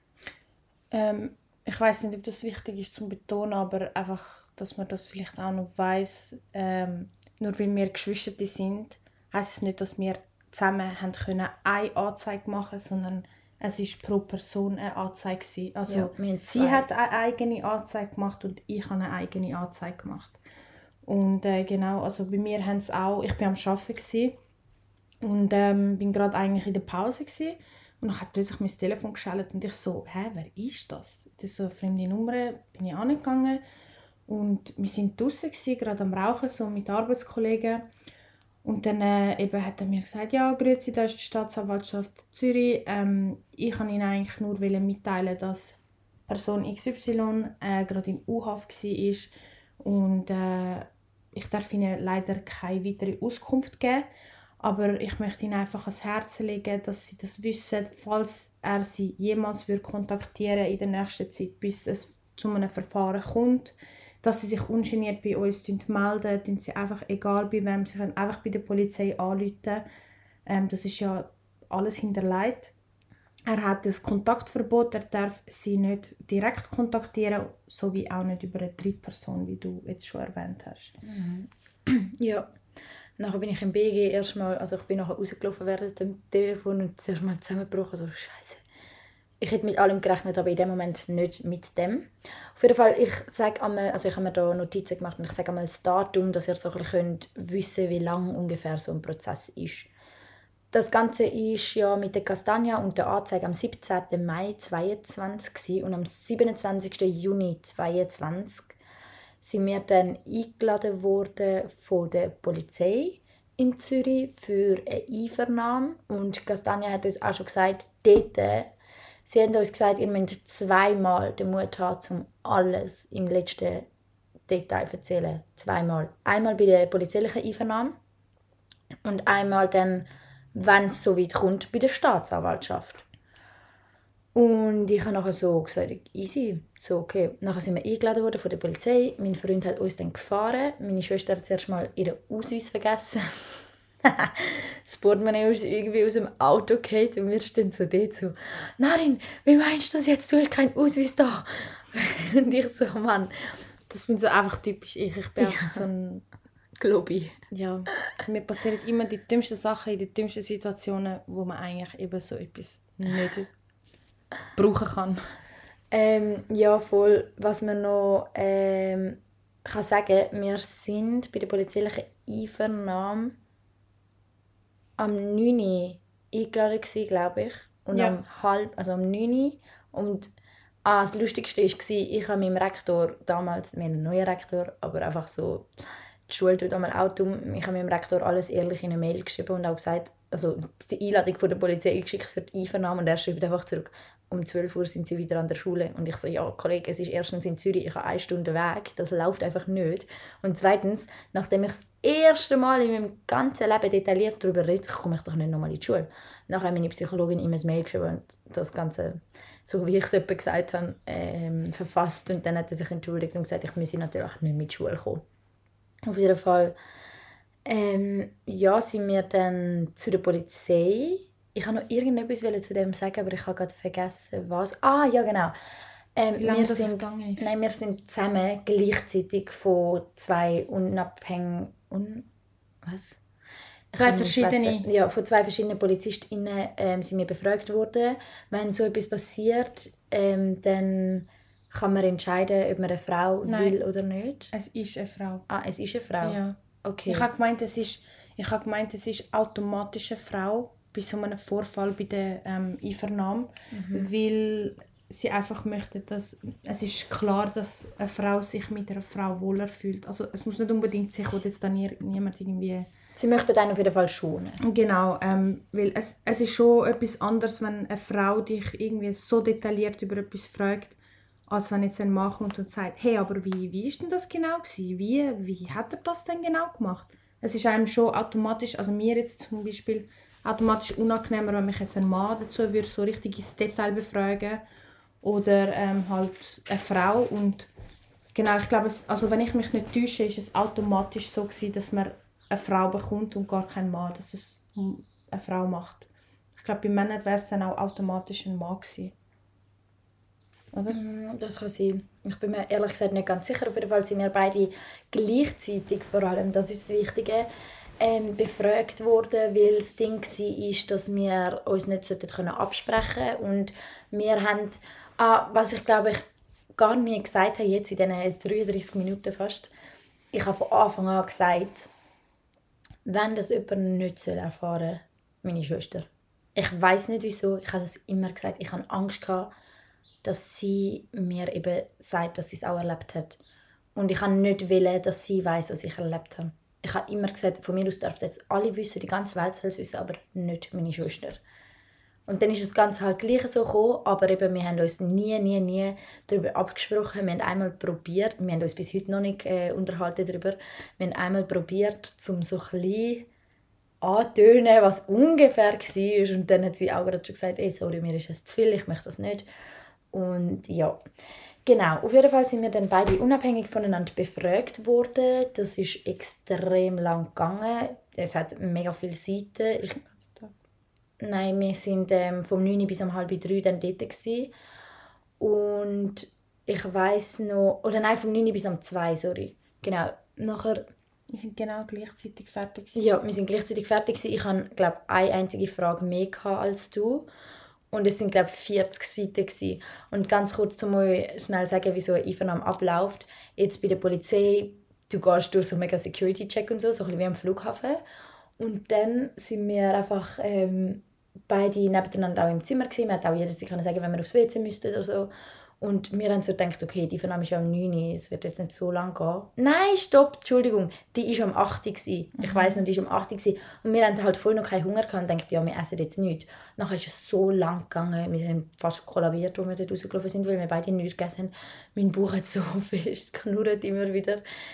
Ich weiß nicht, ob das wichtig ist zu betonen, aber einfach, dass man das vielleicht auch noch weiss. Nur weil wir Geschwister sind, heisst es nicht, dass wir zusammen haben können eine Anzeige machen, sondern es war pro Person eine Anzeige. Also Ja, sie hat eine eigene Anzeige gemacht und ich habe eine eigene Anzeige gemacht. Und genau, also bei mir haben es auch, ich war am Arbeiten und bin gerade eigentlich in der Pause gewesen. Und dann hat plötzlich mein Telefon geschellt und ich so, wer ist das? Das ist so eine fremde Nummer, bin ich angegangen. Und wir waren draussen, gerade am Rauchen, so mit Arbeitskollegen. Und dann eben hat er mir gesagt, ja, grüezi, da ist die Staatsanwaltschaft Zürich. Ich kann Ihnen eigentlich nur mitteilen, dass Person XY gerade in U-Haft war. Und ich darf Ihnen leider keine weitere Auskunft geben. Aber ich möchte Ihnen einfach ans Herz legen, dass Sie das wissen, falls er Sie jemals kontaktieren in der nächsten Zeit, bis es zu einem Verfahren kommt, dass Sie sich ungeniert bei uns melden, tun Sie einfach, egal bei wem, Sie können einfach bei der Polizei anrufen. Das ist ja alles hinterlegt. Er hat das Kontaktverbot, er darf Sie nicht direkt kontaktieren, sowie auch nicht über eine Drittperson, wie du jetzt schon erwähnt hast. Ja. Nachher bin ich im BG erstmal, also ich bin nachher rausgelaufen während dem Telefon und zuerst mal zusammengebrochen, so Scheiße. Ich hätte mit allem gerechnet, aber in dem Moment nicht mit dem. Auf jeden Fall, ich sage einmal, also ich habe mir da Notizen gemacht und ich sage einmal das Datum, dass ihr so ein bisschen wissen könnt, wie lang ungefähr so ein Prozess ist. Das Ganze ist ja mit der Castagna und der Anzeige am 17. Mai 2022 und am 27. Juni 2022 sind wir dann eingeladen worden von der Polizei in Zürich für eine Einvernahme. Und Castagna hat uns auch schon gesagt, sie haben uns gesagt, ihr müsst zweimal den Mut haben, um alles im letzten Detail zu erzählen. Zweimal. Einmal bei der polizeilichen Einvernahme und einmal dann, wenn es so weit kommt, bei der Staatsanwaltschaft. Und ich habe nachher so gesagt, easy, so okay. Nachher sind wir eingeladen worden von der Polizei. Mein Freund hat uns dann gefahren. Meine Schwester hat zuerst mal ihren Ausweis vergessen. Das Portemonnaie ist irgendwie aus dem Auto gefallen und wir stehen so dort so, Narin, wie meinst du das jetzt? Du hast keinen Ausweis da. Und ich so, Mann. Das bin so einfach typisch ich. Ich bin einfach so ein Glaube ich. Ja, mir passieren immer die dümmsten Sachen in den dümmsten Situationen, wo man eigentlich eben so etwas nicht brauchen kann. Ja, voll. Was man noch kann sagen, wir sind bei der polizeilichen Einvernahme am 9. Uhr eingeladen gewesen, glaube ich. Und Ja. am 9. Uhr. Und das Lustigste war, ich habe meinem Rektor damals, wir haben einen neuen Rektor, aber einfach so, die Schule tut einmal auch dumm, ich habe meinem Rektor alles ehrlich in eine Mail geschrieben und auch gesagt, also die Einladung von der Polizei geschickt für die Einvernahme und er schreibt einfach zurück, um 12 Uhr sind sie wieder an der Schule. Und ich so, ja Kollege, es ist erstens in Zürich, ich habe 1 Stunde Weg, das läuft einfach nicht. Und zweitens, nachdem ich das erste Mal in meinem ganzen Leben detailliert darüber rede, komme ich doch nicht nochmal in die Schule. Nachher hat meine Psychologin ihm ein Mail geschrieben und das Ganze, so wie ich es etwa gesagt habe, verfasst. Und dann hat er sich entschuldigt und gesagt, ich müsse natürlich nicht mit Schule kommen. Auf jeden Fall ja, sind wir dann zu der Polizei. Ich wollte noch irgendetwas zu dem sagen, aber ich habe gerade vergessen, was. Ah, ja, genau. Wie lange wir das sind, gegangen ist? nein, wir sind zusammen gleichzeitig von zwei unabhängigen... was? Zwei verschiedene. Ja, von zwei verschiedenen PolizistInnen sind wir befragt worden. Wenn so etwas passiert, dann kann man entscheiden, ob man eine Frau Nein. will oder nicht. Es ist eine Frau. Ah, es ist eine Frau? Ja. Okay. Ich habe gemeint, es ist automatisch eine Frau bei so einem Vorfall bei der Einvernahme, weil sie einfach möchte, dass es ist klar, dass eine Frau sich mit einer Frau wohler fühlt. Also es muss nicht unbedingt sich oder jetzt dann niemand irgendwie... Sie möchten einen auf jeden Fall schonen. Genau, weil es ist schon etwas anderes, wenn eine Frau dich irgendwie so detailliert über etwas fragt, als wenn jetzt ein Mann kommt und sagt, hey, aber wie ist denn das genau gewesen? Wie hat er das denn genau gemacht? Es ist einem schon automatisch, also mir jetzt zum Beispiel, automatisch unangenehmer, wenn mich jetzt ein Mann dazu würde so richtig ins Detail befragen oder halt eine Frau. Und genau, ich glaube, also wenn ich mich nicht täusche, ist es automatisch so gewesen, dass man eine Frau bekommt und gar kein Mann, dass es eine Frau macht. Ich glaube, bei Männern wäre es dann auch automatisch ein Mann gewesen. Oder? Das kann sein. Ich bin mir ehrlich gesagt nicht ganz sicher. Auf jeden Fall sind wir beide gleichzeitig, vor allem, das ist das Wichtige, befragt worden, weil das Ding war, dass wir uns nicht absprechen sollten. Und wir haben, was ich glaube ich gar nie gesagt habe, jetzt in diesen 33 Minuten fast, ich habe von Anfang an gesagt, wenn das jemand nicht erfahren soll, meine Schwester. Ich weiß nicht wieso, ich habe das immer gesagt, ich hatte Angst gehabt, dass sie mir eben sagt, dass sie es auch erlebt hat. Und ich wollte nicht, dass sie weiß, was ich erlebt habe. Ich habe immer gesagt, von mir aus dürfen jetzt alle wissen, die ganze Welt soll es wissen, aber nicht meine Schwester. Und dann ist das Ganze halt gleich so gekommen, aber eben, wir haben uns nie darüber abgesprochen. Wir haben einmal probiert, wir haben uns bis heute noch nicht unterhalten darüber, wir haben einmal probiert, um so ein bisschen anzutönen, was ungefähr war. Und dann hat sie auch gerade schon gesagt, ey, sorry, mir ist es zu viel, ich möchte das nicht. Und ja, genau. Auf jeden Fall sind wir dann beide unabhängig voneinander befragt worden. Das ist extrem lang gegangen. Es hat mega viele Seiten. Nein, wir waren vom 9 bis um 2:30 dann dort gewesen. Und ich weiss noch... Oder nein, vom 9 bis um 2, sorry. Genau. Nachher... Wir sind genau gleichzeitig fertig. Ja, wir sind gleichzeitig fertig. Ich hatte, glaube ich, eine einzige Frage mehr als du. Und es sind, glaube ich, 40 Seiten gewesen. Und ganz kurz, um euch schnell sagen, wie so eine Einvernahme abläuft. Jetzt bei der Polizei, du gehst durch so einen mega Security-Check und so ein bisschen wie am Flughafen. Und dann sind wir einfach beide nebeneinander auch im Zimmer gewesen. Man konnte auch jederzeit sagen, wenn wir aufs WC müssten oder so. Und wir haben so gedacht, okay, die Einvernahme ist ja um 9 Uhr, es wird jetzt nicht so lange gehen. Nein, stopp, Entschuldigung, die war um 8 Uhr. Ich weiss noch, die war um 8 Uhr. Und wir hatten halt voll noch keinen Hunger und dachten, ja, wir essen jetzt nichts. Nachher ist es so lang gegangen, wir sind fast kollabiert, als wir dort rausgelaufen sind, weil wir beide nichts gegessen haben. Mein Bauch hat so fest geknurrt immer wieder.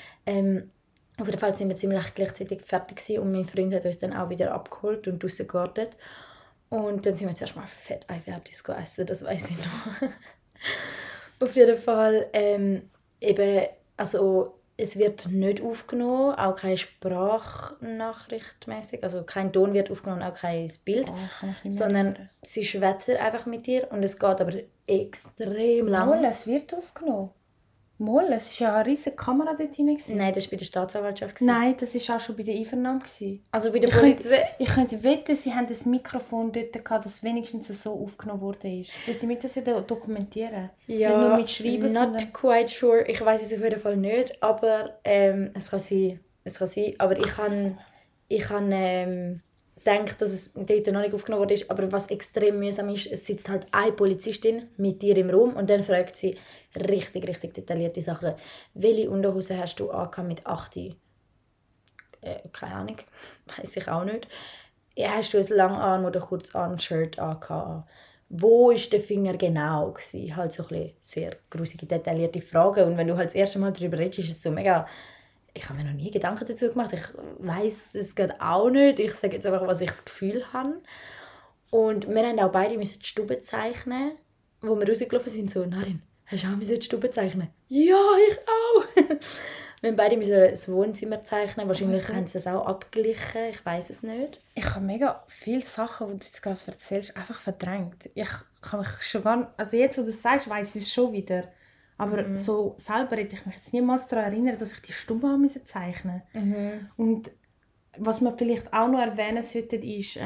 Auf jeden Fall sind wir ziemlich gleichzeitig fertig gewesen und mein Freund hat uns dann auch wieder abgeholt und draussen gewartet. Und dann sind wir zuerst mal fett Eiwärtis essen, das weiss ich noch. Auf jeden Fall, eben, also es wird nicht aufgenommen, auch keine Sprachnachricht mäßig, also kein Ton wird aufgenommen, auch kein Bild, sondern sie schwätzen einfach mit dir und es geht aber extrem lang. Null, es wird aufgenommen. Mal, es war ja eine riesige Kamera dort drin. Nein, das war bei der Staatsanwaltschaft. Nein, das war auch schon bei der Einvernahme. Also bei der Polizei? Ich könnte wetten, sie haben das Mikrofon dort gehabt, das wenigstens so aufgenommen wurde. Weil sie müssen das ja dokumentieren. Ja, nicht nur mit Schreiben, not sondern... quite sure. Ich weiß es auf jeden Fall nicht, aber es kann sein. Es kann sein. Aber ich habe gedacht, dass es dort noch nicht aufgenommen wurde. Aber was extrem mühsam ist, es sitzt halt eine Polizistin mit dir im Raum und dann fragt sie richtig, richtig detaillierte Sachen. Welche Unterhose hast du angehabt mit 8? Keine Ahnung, weiß ich auch nicht. Ja, hast du ein Langarm- oder Kurzarm-Shirt angehabt? Wo war der Finger genau? Gewesen? Halt so ein bisschen sehr grusige, detaillierte Fragen. Und wenn du halt das erste Mal darüber redest, ist es so mega... Ich habe mir noch nie Gedanken dazu gemacht. Ich weiß es gerade auch nicht. Ich sage jetzt einfach, was ich das Gefühl habe. Und wir haben auch beide die Stube zeichnen, wo wir rausgelaufen sind. So, Narin, hast du auch die Stube zeichnen? Ja, ich auch. Wir haben beide das Wohnzimmer zeichnen. Wahrscheinlich haben sie es auch abgeglichen. Ich weiß es nicht. Ich habe mega viele Sachen, die du jetzt gerade erzählst, einfach verdrängt. Ich kann mich schon gar nicht... Also jetzt, wo du das sagst, weiss ich es schon wieder. Aber so selber hätte ich mich jetzt niemals daran erinnert, dass ich die Stube haben zeichnen musste. Und was man vielleicht auch noch erwähnen sollte, ist...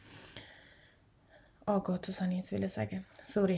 oh Gott, was wollte ich jetzt sagen? Sorry.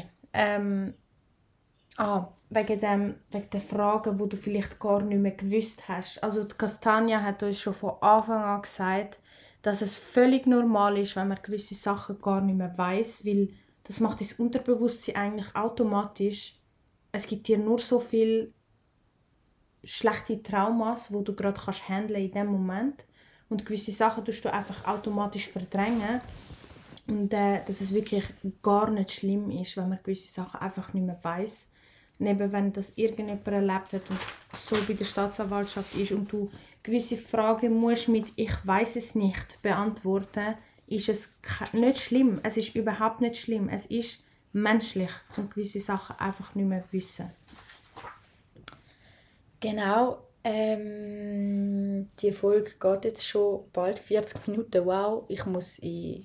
Wegen der Fragen, die du vielleicht gar nicht mehr gewusst hast. Also die Castania hat uns schon von Anfang an gesagt, dass es völlig normal ist, wenn man gewisse Sachen gar nicht mehr weiss, weil das macht das Unterbewusstsein eigentlich automatisch. Es gibt dir nur so viel schlechte Traumas, wo du gerade handeln in dem Moment, und gewisse Sachen tust du einfach automatisch verdrängen, und dass es wirklich gar nicht schlimm ist, wenn man gewisse Sachen einfach nicht mehr weiss. Neben wenn das irgendjemand erlebt hat und so bei der Staatsanwaltschaft ist und du gewisse Fragen musst mit «Ich weiß es nicht» beantworten, ist es nicht schlimm. Es ist überhaupt nicht schlimm. Es ist menschlich, um gewisse Sachen einfach nicht mehr zu wissen. Genau. Die Folge geht jetzt schon bald 40 Minuten. Wow, ich muss in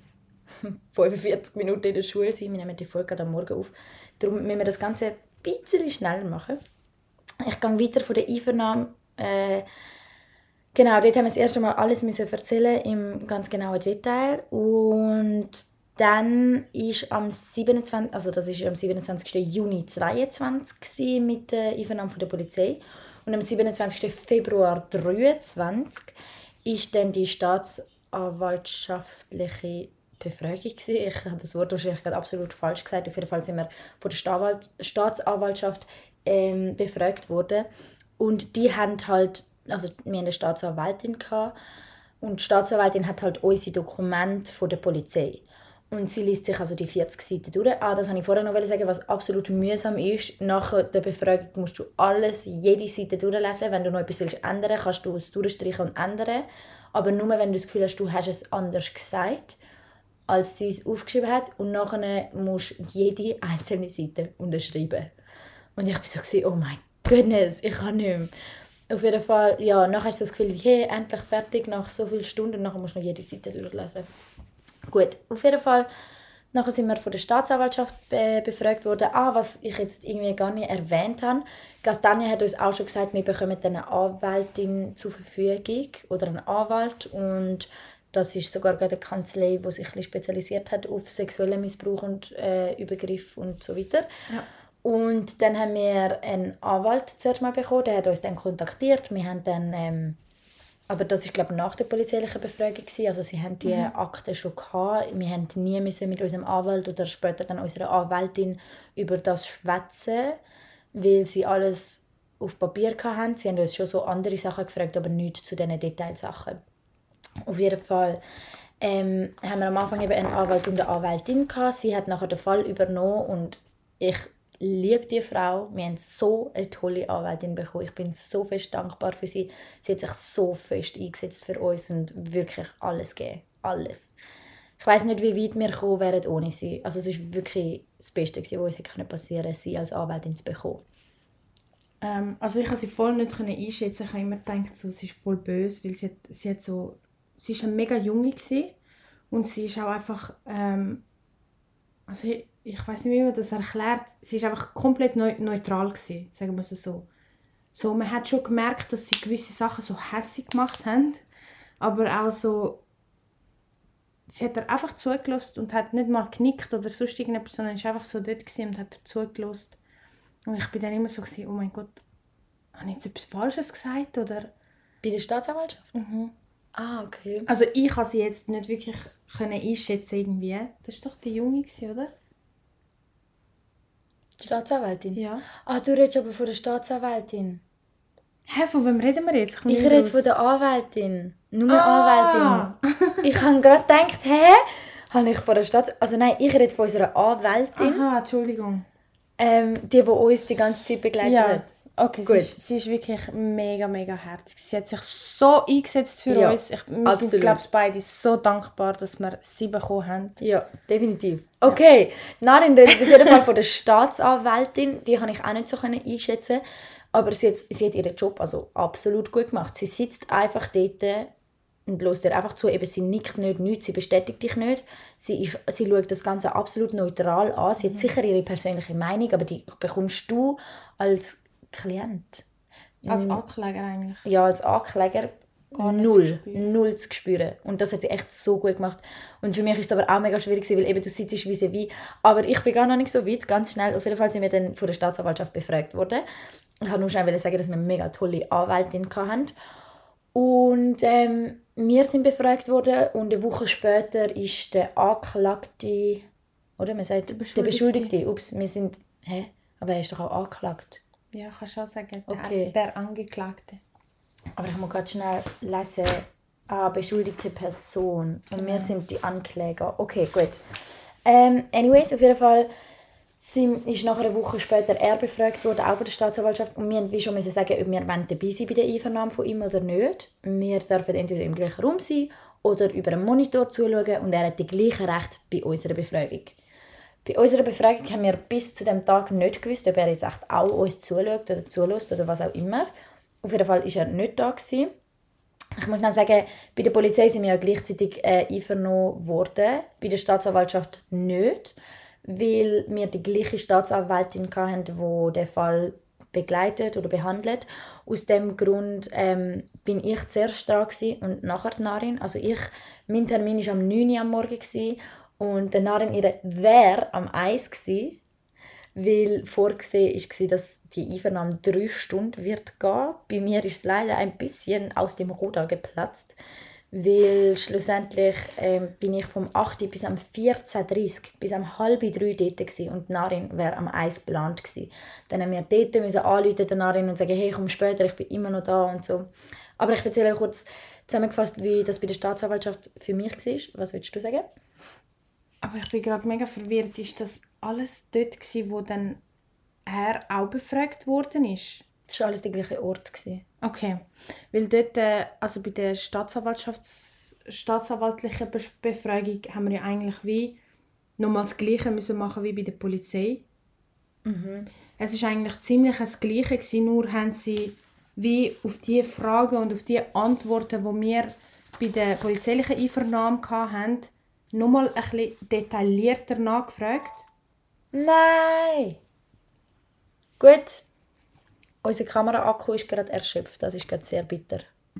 45 Minuten in der Schule sein. Wir nehmen die Folge gerade am Morgen auf. Darum müssen wir das Ganze ein bisschen schneller machen. Ich gehe weiter von der Einvernahme. Genau, dort haben wir das erste Mal alles erzählen im ganz genauen Detail. Und dann ist am 27. Also das ist am 27. Juni 2022 mit der Einvernahme von der Polizei. Und am 27. Februar 2023 ist dann die staatsanwaltschaftliche Befragung gewesen. Ich habe das Wort wahrscheinlich gerade absolut falsch gesagt. Auf jeden Fall sind wir von der Staatsanwaltschaft befragt worden. Und die haben halt, also wir hatten eine Staatsanwältin gehabt, und die Staatsanwältin hat halt unsere Dokumente von der Polizei. Und sie liest sich also die 40 Seiten durch. Das wollte ich vorher noch sagen, was absolut mühsam ist. Nach der Befragung musst du jede Seite durchlesen. Wenn du noch etwas ändern willst, kannst du es durchstreichen und ändern. Aber nur, wenn du das Gefühl hast, du hast es anders gesagt, als sie es aufgeschrieben hat. Und nachher musst du jede einzelne Seite unterschreiben. Und ich war so, oh mein Goodness, ich kann nicht mehr. Auf jeden Fall, ja, nachher hast du das Gefühl, hey, endlich fertig, nach so vielen Stunden. Und nachher musst du noch jede Seite durchlesen. Gut, auf jeden Fall, nachher sind wir von der Staatsanwaltschaft befragt worden. Was ich jetzt irgendwie gar nicht erwähnt habe. Castania hat uns auch schon gesagt, wir bekommen eine Anwältin zur Verfügung oder einen Anwalt. Und das ist sogar eine Kanzlei, die sich ein bisschen spezialisiert hat auf sexuellen Missbrauch und Übergriff und so weiter. Ja. Und dann haben wir einen Anwalt zuerst mal bekommen, der hat uns dann kontaktiert. Wir haben dann, aber das war, glaube ich, nach der polizeilichen Befragung gewesen. Also sie haben die Akten schon gehabt. Wir haben nie müssen mit unserem Anwalt oder später dann unserer Anwältin über das schwätzen, weil sie alles auf Papier hatten. Sie haben uns schon so andere Sachen gefragt, aber nicht zu diesen Detailsachen. Auf jeden Fall haben wir am Anfang eben einen Anwalt und eine Anwältin gehabt. Sie hat nachher den Fall übernommen und ich liebe die Frau. Wir haben so eine tolle Anwältin bekommen. Ich bin so fest dankbar für sie. Sie hat sich so fest eingesetzt für uns und wirklich alles gegeben. Alles. Ich weiss nicht, wie weit wir gekommen wären ohne sie. Also es war wirklich das Beste, was uns passieren konnte, sie als Anwältin zu bekommen. Also ich konnte sie voll nicht einschätzen. Ich habe immer gedacht, so, sie ist voll böse, weil sie war eine mega Junge gewesen. Und sie ist auch einfach, also ich weiß nicht, wie man das erklärt. Sie war einfach komplett neutral gewesen, sagen wir es so. So, man hat schon gemerkt, dass sie gewisse Sachen so hässig gemacht haben, aber auch so, sie hat einfach zugelassen und hat nicht mal genickt oder sonst irgendetwas, sondern ist einfach so dort gewesen und hat zugelassen. Und ich bin dann immer so gewesen, oh mein Gott, habe ich jetzt etwas Falsches gesagt, oder? Bei der Staatsanwaltschaft? Ah, okay. Also ich kann sie jetzt nicht wirklich einschätzen irgendwie. Das war doch die Junge, oder? Die Staatsanwältin? Ja. Ah, du redest aber von der Staatsanwältin. Hä, von wem reden wir jetzt? Ich rede von der Anwältin. Nur Anwältin. Ich habe gerade gedacht, habe ich von der Also nein, ich rede von unserer Anwältin. Aha, Entschuldigung. Die uns die ganze Zeit begleitet hat. Okay, Gut. Sie ist wirklich mega, mega herzig. Sie hat sich so eingesetzt für uns. Wir sind, glaube ich, beide so dankbar, dass wir sie bekommen haben. Ja, definitiv. Okay, Narin redet auf jeden Fall von der Staatsanwältin. Die habe ich auch nicht so einschätzen. Aber sie hat ihren Job also absolut gut gemacht. Sie sitzt einfach dort und hört dir einfach zu. Eben, sie nickt nicht, nichts, sie bestätigt dich nicht. Sie schaut das Ganze absolut neutral an. Sie hat sicher ihre persönliche Meinung, aber die bekommst du als Klient. Als Ankläger eigentlich. Ja, als Ankläger null zu spüren. Und das hat sie echt so gut gemacht. Und für mich war es aber auch mega schwierig, weil eben du sitzt vis-à-vis. Aber ich bin gar noch nicht so weit, ganz schnell. Auf jeden Fall sind wir dann von der Staatsanwaltschaft befragt worden. Ich wollte nur schnell sagen, dass wir eine mega tolle Anwältin hatten. Und wir sind befragt worden und eine Woche später ist der Anklagte, oder man sagt, der Beschuldigte. Ups, wir sind, aber er ist doch auch angeklagt. Ja, kannst du auch sagen, Okay. der Angeklagte. Aber ich muss gerade schnell lesen. Beschuldigte Person. Und wir sind die Ankläger. Okay, gut. Anyways, auf jeden Fall ist nachher eine Woche später er befragt worden, auch von der Staatsanwaltschaft. Und wir mussten schon sagen, ob wir dabei sein bei der Einvernahme von ihm oder nicht. Wir dürfen entweder im gleichen Raum sein oder über einen Monitor zuschauen. Und er hat die gleichen Rechte bei unserer Befragung. Bei unserer Befragung haben wir bis zu dem Tag nicht gewusst, ob er jetzt echt auch uns zuschaut oder zulässt oder was auch immer. Auf jeden Fall war er nicht da gewesen. Ich muss noch sagen, bei der Polizei sind wir ja gleichzeitig einvernommen worden, bei der Staatsanwaltschaft nicht, weil wir die gleiche Staatsanwältin hatten, die den Fall begleitet oder behandelt. Aus dem Grund bin ich zuerst dran und nachher die Narin. Also mein Termin war am 9 Uhr am Morgen und der Narin ihre wäre am 1 gewesen, weil vorgesehen war, dass die Einvernahme 3 Stunden wird gehen. Bei mir ist es leider ein bisschen aus dem Ruder geplatzt, weil schlussendlich bin ich vom 8 bis am 14.30 bis am 2:30 dort gewesen, und die Narin wäre am 1 geplant gewesen. Dann haben wir dort anrufen, der Narin, und sagen, hey, komm später, ich bin immer noch da und so. Aber ich erzähle kurz zusammengefasst, wie das bei der Staatsanwaltschaft für mich war. Was willst du sagen? Aber ich bin gerade mega verwirrt. Ist das alles dort gewesen, wo dann er auch befragt worden ist? Das war alles der gleiche Ort gewesen. Okay. Weil dort, also bei der staatsanwaltlichen Befragung haben wir ja eigentlich wie nochmal das Gleiche müssen machen wie bei der Polizei. Es war eigentlich ziemlich das Gleiche gewesen, nur haben sie wie auf die Fragen und auf die Antworten, die wir bei der polizeilichen Einvernahme hatten, nochmal ein bisschen detaillierter nachgefragt. Nein! Gut. Unser Kameraakku ist gerade erschöpft. Das ist gerade sehr bitter.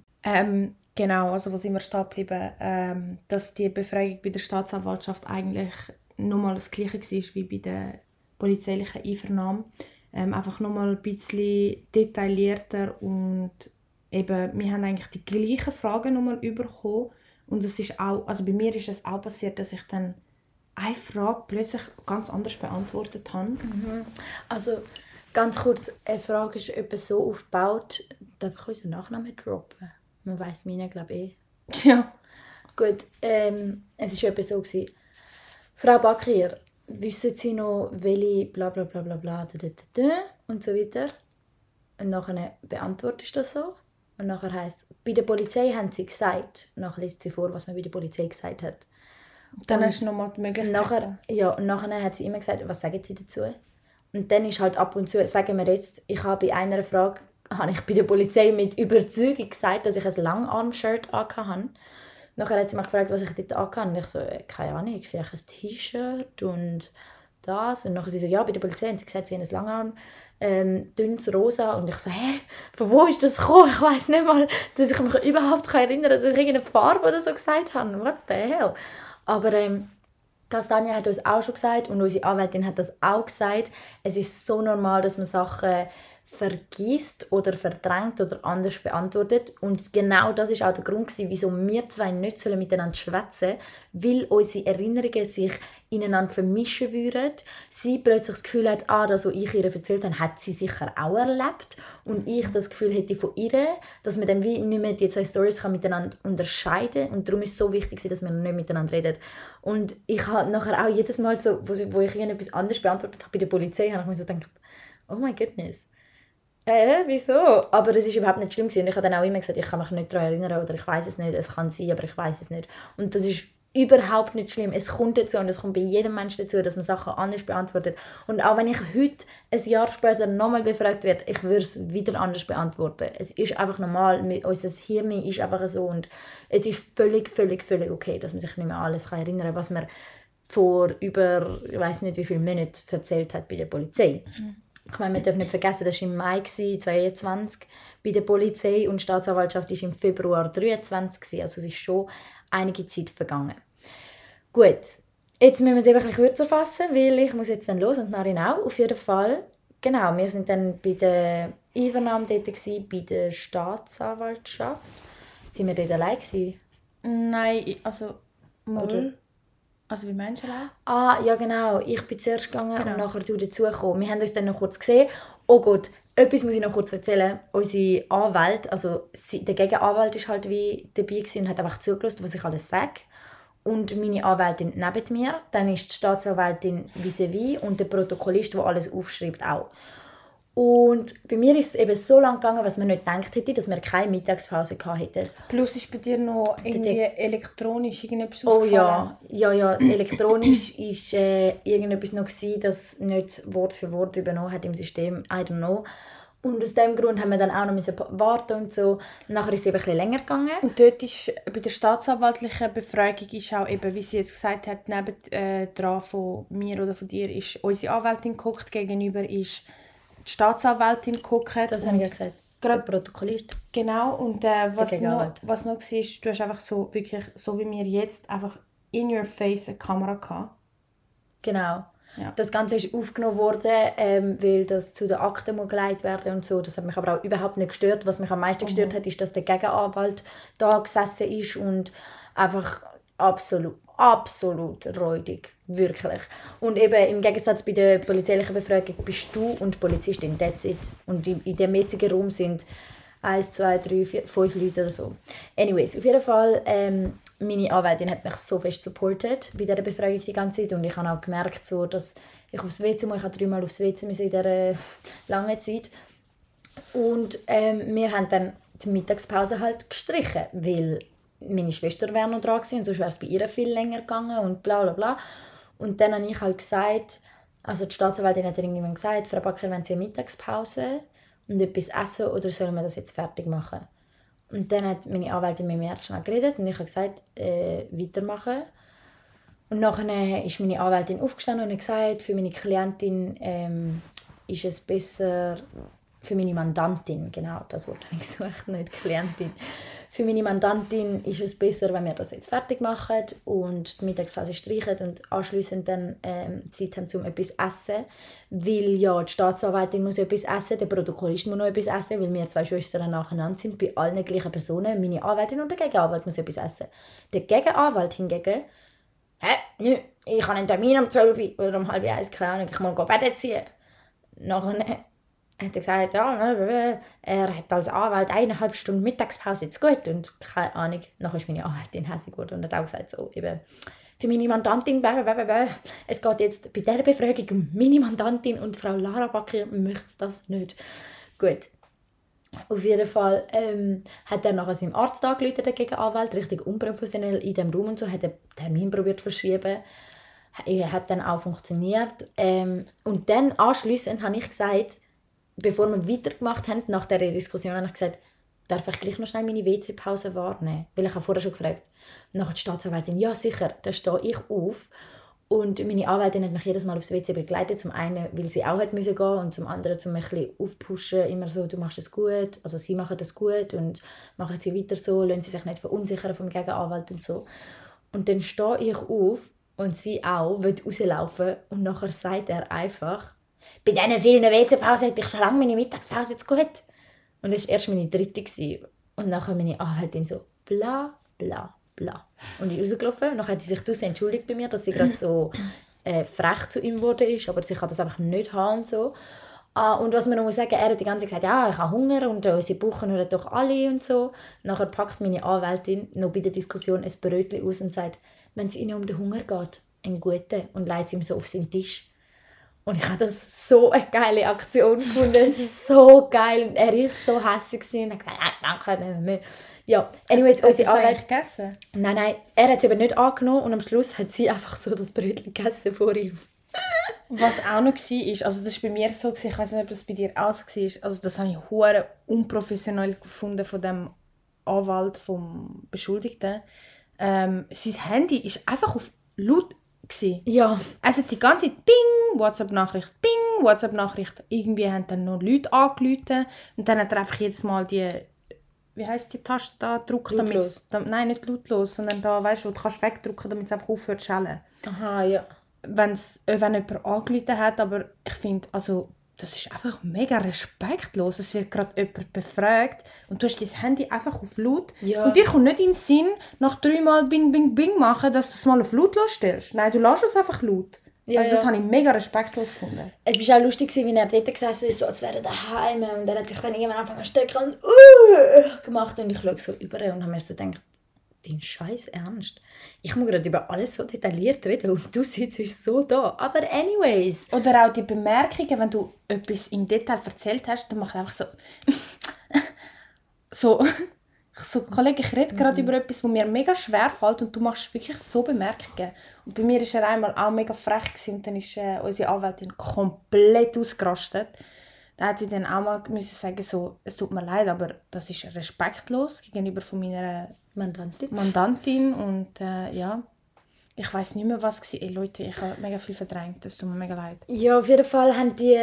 Genau, also wo sind wir stehen geblieben? Dass die Befragung bei der Staatsanwaltschaft eigentlich nochmal das Gleiche war wie bei der polizeilichen Einvernahme. Einfach nochmal ein bisschen detaillierter und eben, wir haben eigentlich die gleichen Fragen nochmal bekommen. Und es ist auch, also bei mir ist es auch passiert, dass ich dann eine Frage plötzlich ganz anders beantwortet habe. Also, ganz kurz, eine Frage ist etwa so aufgebaut, darf ich unseren Nachnamen droppen? Man weiss meinen, glaube ich. Ja. Gut, es war etwa so gewesen. Frau Bakir, wissen Sie noch, welche bla bla bla bla bla und so weiter? Und nachher beantwortest du das so. Und nachher heisst, bei der Polizei haben sie gesagt, nachher liest sie vor, was man bei der Polizei gesagt hat. Dann hast du nochmal die Möglichkeit. Und nachher hat sie immer gesagt, was sagen Sie dazu? Und dann ist halt ab und zu, sagen wir jetzt, ich habe bei einer Frage, habe ich bei der Polizei mit Überzeugung gesagt, dass ich ein Langarm-Shirt hatte. Nachher hat sie mich gefragt, was ich dort anhatte. Und ich so, keine Ahnung, vielleicht ein T-Shirt und das? Und nachher sie so, ja, bei der Polizei. Und sie gesagt, sie haben ein Langarm, dünnes Rosa. Und ich so, hä, von wo ist das gekommen? Ich weiss nicht mal, dass ich mich überhaupt erinnern kann, dass ich irgendeine Farbe oder so gesagt habe. What the hell? Aber Castania hat uns auch schon gesagt und unsere Anwältin hat das auch gesagt. Es ist so normal, dass man Sachen vergisst oder verdrängt oder anders beantwortet. Und genau das ist auch der Grund, wieso wir zwei nicht miteinander schwätzen, weil unsere Erinnerungen sich ineinander vermischen würden. Sie plötzlich das Gefühl hat, das, was ich ihr erzählt habe, hat sie sicher auch erlebt. Und ich das Gefühl hätte von ihr, dass man dann wie nicht mehr die zwei Storys miteinander unterscheiden kann. Und darum ist es so wichtig, dass wir nicht miteinander reden. Und ich habe nachher auch jedes Mal, so, wo ich etwas anderes beantwortet habe bei der Polizei, habe ich mir so gedacht, oh my goodness. Wieso? Aber es war überhaupt nicht schlimm. Und ich habe dann auch immer gesagt, ich kann mich nicht daran erinnern oder ich weiß es nicht. Es kann sein, aber ich weiß es nicht. Und das ist überhaupt nicht schlimm. Es kommt dazu und es kommt bei jedem Menschen dazu, dass man Sachen anders beantwortet. Und auch wenn ich heute, ein Jahr später, nochmal befragt werde, ich würde es wieder anders beantworten. Es ist einfach normal. Unser Hirn ist einfach so. Und es ist völlig, völlig, völlig okay, dass man sich nicht mehr alles erinnern kann, was man vor über, ich weiß nicht wie viele Monaten erzählt hat bei der Polizei. Ich meine, wir dürfen nicht vergessen, das war im Mai 2022 bei der Polizei und die Staatsanwaltschaft war im Februar 2023. Also es ist schon einige Zeit vergangen. Gut, jetzt müssen wir es eben ein bisschen kürzer fassen, weil ich muss jetzt dann los und Narin auch. Auf jeden Fall, genau, wir sind dann bei der Einvernahme dort gewesen, bei der Staatsanwaltschaft. Sind wir dort allein gewesen? Nein, also... Oder? Also wie meinst du das? Ja genau. Ich bin zuerst gegangen und nachher du dazugekommen. Wir haben uns dann noch kurz gesehen. Oh Gott, etwas muss ich noch kurz erzählen. Unsere Anwalt, also der Gegenanwalt war halt wie dabei und hat einfach zugelassen, was ich alles sage. Und meine Anwältin neben mir. Dann ist die Staatsanwältin vis-à-vis und der Protokollist, der alles aufschreibt, auch. Und bei mir ist es eben so lange gegangen, was man nicht gedacht hätte, dass wir keine Mittagspause hätten. Plus ist bei dir noch irgendwie elektronisch irgendetwas ausgefallen? Ja, elektronisch war irgendetwas noch gewesen, das nicht Wort für Wort übernommen hat im System. I don't know. Und aus diesem Grund haben wir dann auch noch warten und so. Nachher ist es eben ein bisschen länger gegangen. Und dort ist, bei der staatsanwaltlichen Befragung ist auch eben, wie sie jetzt gesagt hat, neben dran von mir oder von dir ist unsere Anwältin geguckt, gegenüber ist die Staatsanwältin geguckt. Das habe ich ja gesagt. Gerade Protokollist. Genau, und was noch war, du hast einfach so, wirklich, so wie wir jetzt, einfach in your face eine Kamera gehabt. Genau. Ja. Das Ganze ist aufgenommen worden, weil das zu den Akten geleitet werden und so. Das hat mich aber auch überhaupt nicht gestört. Was mich am meisten gestört hat, ist, dass der Gegenanwalt da gesessen ist und einfach absolut räudig. Wirklich. Und eben im Gegensatz bei der polizeilichen Befragung bist du und die Polizistin, that's it. Und in dem jetzigen Raum sind 1, 2, 3, 4, 5 Leute oder so. Anyways, auf jeden Fall, meine Anwältin hat mich so fest supportet bei dieser Befragung die ganze Zeit. Und ich habe auch gemerkt, so, dass ich aufs WC muss. Ich habe 3-mal aufs WC in dieser langen Zeit. Und wir haben dann die Mittagspause halt gestrichen, weil meine Schwester wäre noch dran gewesen und sonst wäre es bei ihr viel länger gegangen und bla bla bla. Und dann habe ich halt gesagt, also die Staatsanwältin hat irgendwann gesagt, Frau Backer, wenn Sie eine Mittagspause und etwas essen oder sollen wir das jetzt fertig machen? Und dann hat meine Anwältin mit mir schnell geredet und ich habe gesagt, weitermachen. Und nachher ist meine Anwältin aufgestanden und hat gesagt, für meine Klientin ist es besser, für meine Mandantin, genau, das Wort habe ich gesucht, nicht Klientin. Für meine Mandantin ist es besser, wenn wir das jetzt fertig machen und die Mittagspause streichen und anschliessend dann Zeit haben, um etwas zu essen. Weil ja, die Staatsanwältin muss etwas essen, der Protokollist muss noch etwas essen, weil wir zwei Schwestern nacheinander sind, bei allen gleichen Personen. Meine Anwältin und der Gegenanwalt muss etwas essen. Der Gegenanwalt hingegen, ich habe einen Termin um 12 Uhr oder um 12:30, keine Ahnung, ich muss Fäden ziehen. Nachher hat er gesagt, ja, er hat als Anwalt 1,5 Stunden Mittagspause, jetzt gut. Und keine Ahnung, nachher ist meine Anwältin hässlich geworden und hat auch gesagt, so, eben, für meine Mandantin, es geht jetzt bei dieser Befragung um meine Mandantin und Frau Lara Backer möchte das nicht. Gut. Auf jeden Fall hat er nachher seinem Arzt angerufen, der Gegenanwalt, richtig unprofessionell in dem Raum und so, hat den Termin probiert zu verschieben. Hat dann auch funktioniert. Und dann anschliessend habe ich gesagt, bevor wir weitergemacht haben, nach dieser Diskussion, habe ich gesagt, darf ich gleich noch schnell meine WC-Pause wahrnehmen? Weil ich habe vorher schon gefragt. Und nachher die Staatsanwältin, ja sicher, dann stehe ich auf Und meine Anwältin hat mich jedes Mal aufs WC begleitet. Zum einen, weil sie auch hat müssen gehen und zum anderen, um mich ein bisschen aufpushen. Immer so, du machst es gut. Also sie machen das gut und machen sie weiter so. Lassen sie sich nicht verunsichern vom Gegenanwalt und so. Und dann stehe ich auf und sie auch, will rauslaufen. Und nachher sagt er einfach, bei diesen vielen WC-Pausen hätte ich schon lange meine Mittagspause jetzt gut. Und das war erst meine dritte. Und nachher meine Anwältin so, bla, bla, bla. Und ich bin rausgelaufen und dann hat sie sich draussen entschuldigt bei mir, dass sie gerade so frech zu ihm geworden ist, aber sie kann das einfach nicht haben und so. Und was man noch sagen muss, er hat die ganze Zeit gesagt, ja, ich habe Hunger und unsere Bauchen hören doch alle und so. Nachher packt meine Anwältin noch bei der Diskussion ein Brötchen aus und sagt, wenn es ihnen um den Hunger geht, einen guten, und legt es ihm so auf seinen Tisch. Und ich habe das so eine geile Aktion gefunden. Es ist so geil. Und er war so hässlich und hat gesagt, danke. Ja, anyways, unsere Anwältin... gegessen? Nein, er hat es eben nicht angenommen und am Schluss hat sie einfach so das Brötchen gegessen vor ihm. Was auch noch war, also das war bei mir so, ich weiß nicht, ob das bei dir auch so war, also das habe ich hure unprofessionell gefunden von dem Anwalt, vom Beschuldigten. Sein Handy war einfach auf laut. Ja. Also die ganze Zeit Ping, WhatsApp-Nachricht, Ping, WhatsApp-Nachricht. Irgendwie haben dann noch Leute angerufen und dann hat er einfach jedes Mal die, wie heisst die Taste da, gedrückt, nein, nicht lautlos, sondern da, weißt du, wo du kannst wegdrücken, damit es einfach aufhört zu schellen. Aha, ja. Wenn jemand angerufen hat, aber ich finde, also das ist einfach mega respektlos. Es wird gerade jemand befragt und du hast dein Handy einfach auf laut. Ja. Und dir kommt nicht in den Sinn, nach 3 Mal Bing, Bing, Bing machen, dass du es mal auf laut stellst. Nein, du lässt es einfach laut. Ja, also das ja. habe ich mega respektlos gefunden. Es war auch lustig, wie er dort gesessen ist, so als wäre er daheim. Und er hat sich dann irgendwann angefangen zu strecken und gemacht. Und ich schaue so über und habe mir so gedacht, dein Scheiß Ernst? Ich muss gerade über alles so detailliert reden und du sitzt so da. Aber anyways. Oder auch die Bemerkungen, wenn du etwas im Detail erzählt hast, dann mach ich einfach so, Kollege, ich rede gerade über etwas, was mir mega schwer fällt und du machst wirklich so Bemerkungen. Und bei mir war er einmal auch mega frech und dann ist unsere Anwältin komplett ausgerastet. Da hat sie dann auch mal müssen sagen, so, es tut mir leid, aber das ist respektlos gegenüber von meiner Mandantin und ja, ich weiss nicht mehr, was war. Ey, Leute, ich habe mega viel verdrängt, das tut mir mega leid. Ja, auf jeden Fall haben die,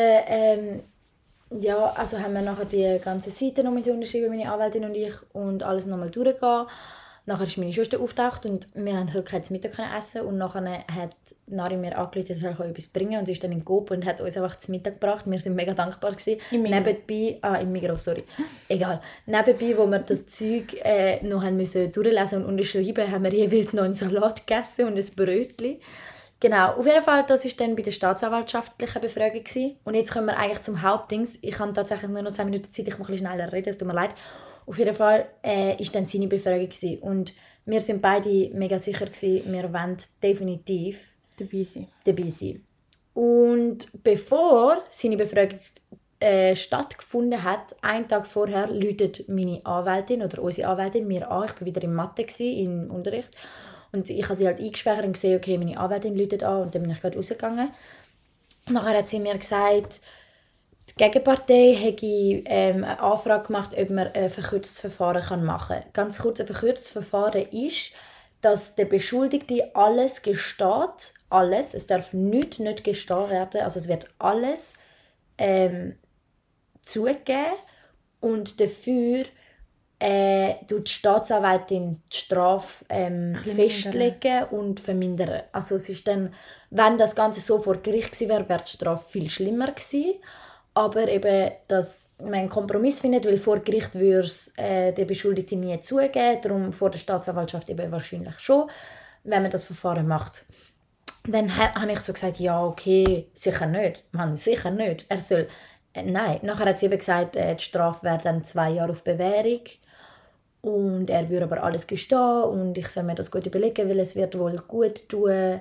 haben wir nachher die ganze Seite noch unterschrieben, meine Anwältin und ich, und alles nochmal durchgehen. Nachher ist meine Schwester aufgetaucht und wir haben halt kein Mittag essen und nachher hat Nari mir angerufen, dass er etwas bringen kann und sie ist dann in Coop und hat uns einfach zum Mittag gebracht. Wir waren mega dankbar gewesen. Nebenbei, im Migros, sorry. Egal. Nebenbei, wo wir das Zeug noch haben müssen durchlesen und unterschreiben, haben wir jeweils noch einen Salat gegessen und ein Brötchen. Genau, auf jeden Fall, das war dann bei der staatsanwaltschaftlichen Befragung gewesen. Und jetzt kommen wir eigentlich zum Hauptdings. Ich habe tatsächlich nur noch 10 Minuten Zeit, ich muss ein bisschen schneller reden, es tut mir leid. Auf jeden Fall war dann seine Befragung gewesen. Und wir sind beide mega sicher gewesen, wir wollen definitiv dabei sein. Und bevor seine Befragung stattgefunden hat, einen Tag vorher läutet meine Anwältin oder unsere Anwältin mir an. Ich war wieder in Mathe im Unterricht. Und ich habe sie halt eingespeichert und gesehen, okay, meine Anwältin läutet an und dann bin ich gerade rausgegangen. Nachher hat sie mir gesagt, die Gegenpartei hätte eine Anfrage gemacht, ob man ein verkürztes Verfahren machen kann. Ganz kurz, ein verkürztes Verfahren ist, dass der Beschuldigte alles gesteht. Alles. Es darf nichts nicht gestehen werden. Also es wird alles zugegeben und dafür die Staatsanwältin die Strafe festlegen und vermindern. Also es ist dann, wenn das Ganze so vor Gericht gewesen wäre, wäre die Strafe viel schlimmer gewesen. Aber eben, dass man einen Kompromiss findet, weil vor Gericht würde es der Beschuldigte nie zugeben, darum vor der Staatsanwaltschaft eben wahrscheinlich schon, wenn man das Verfahren macht. Dann habe ich so gesagt, ja, okay, sicher nicht. Mann, sicher nicht. Er soll... nein. Nachher hat sie eben gesagt, die Strafe wäre dann 2 Jahre auf Bewährung. Und er würde aber alles gestehen und ich soll mir das gut überlegen, weil es wird wohl gut tun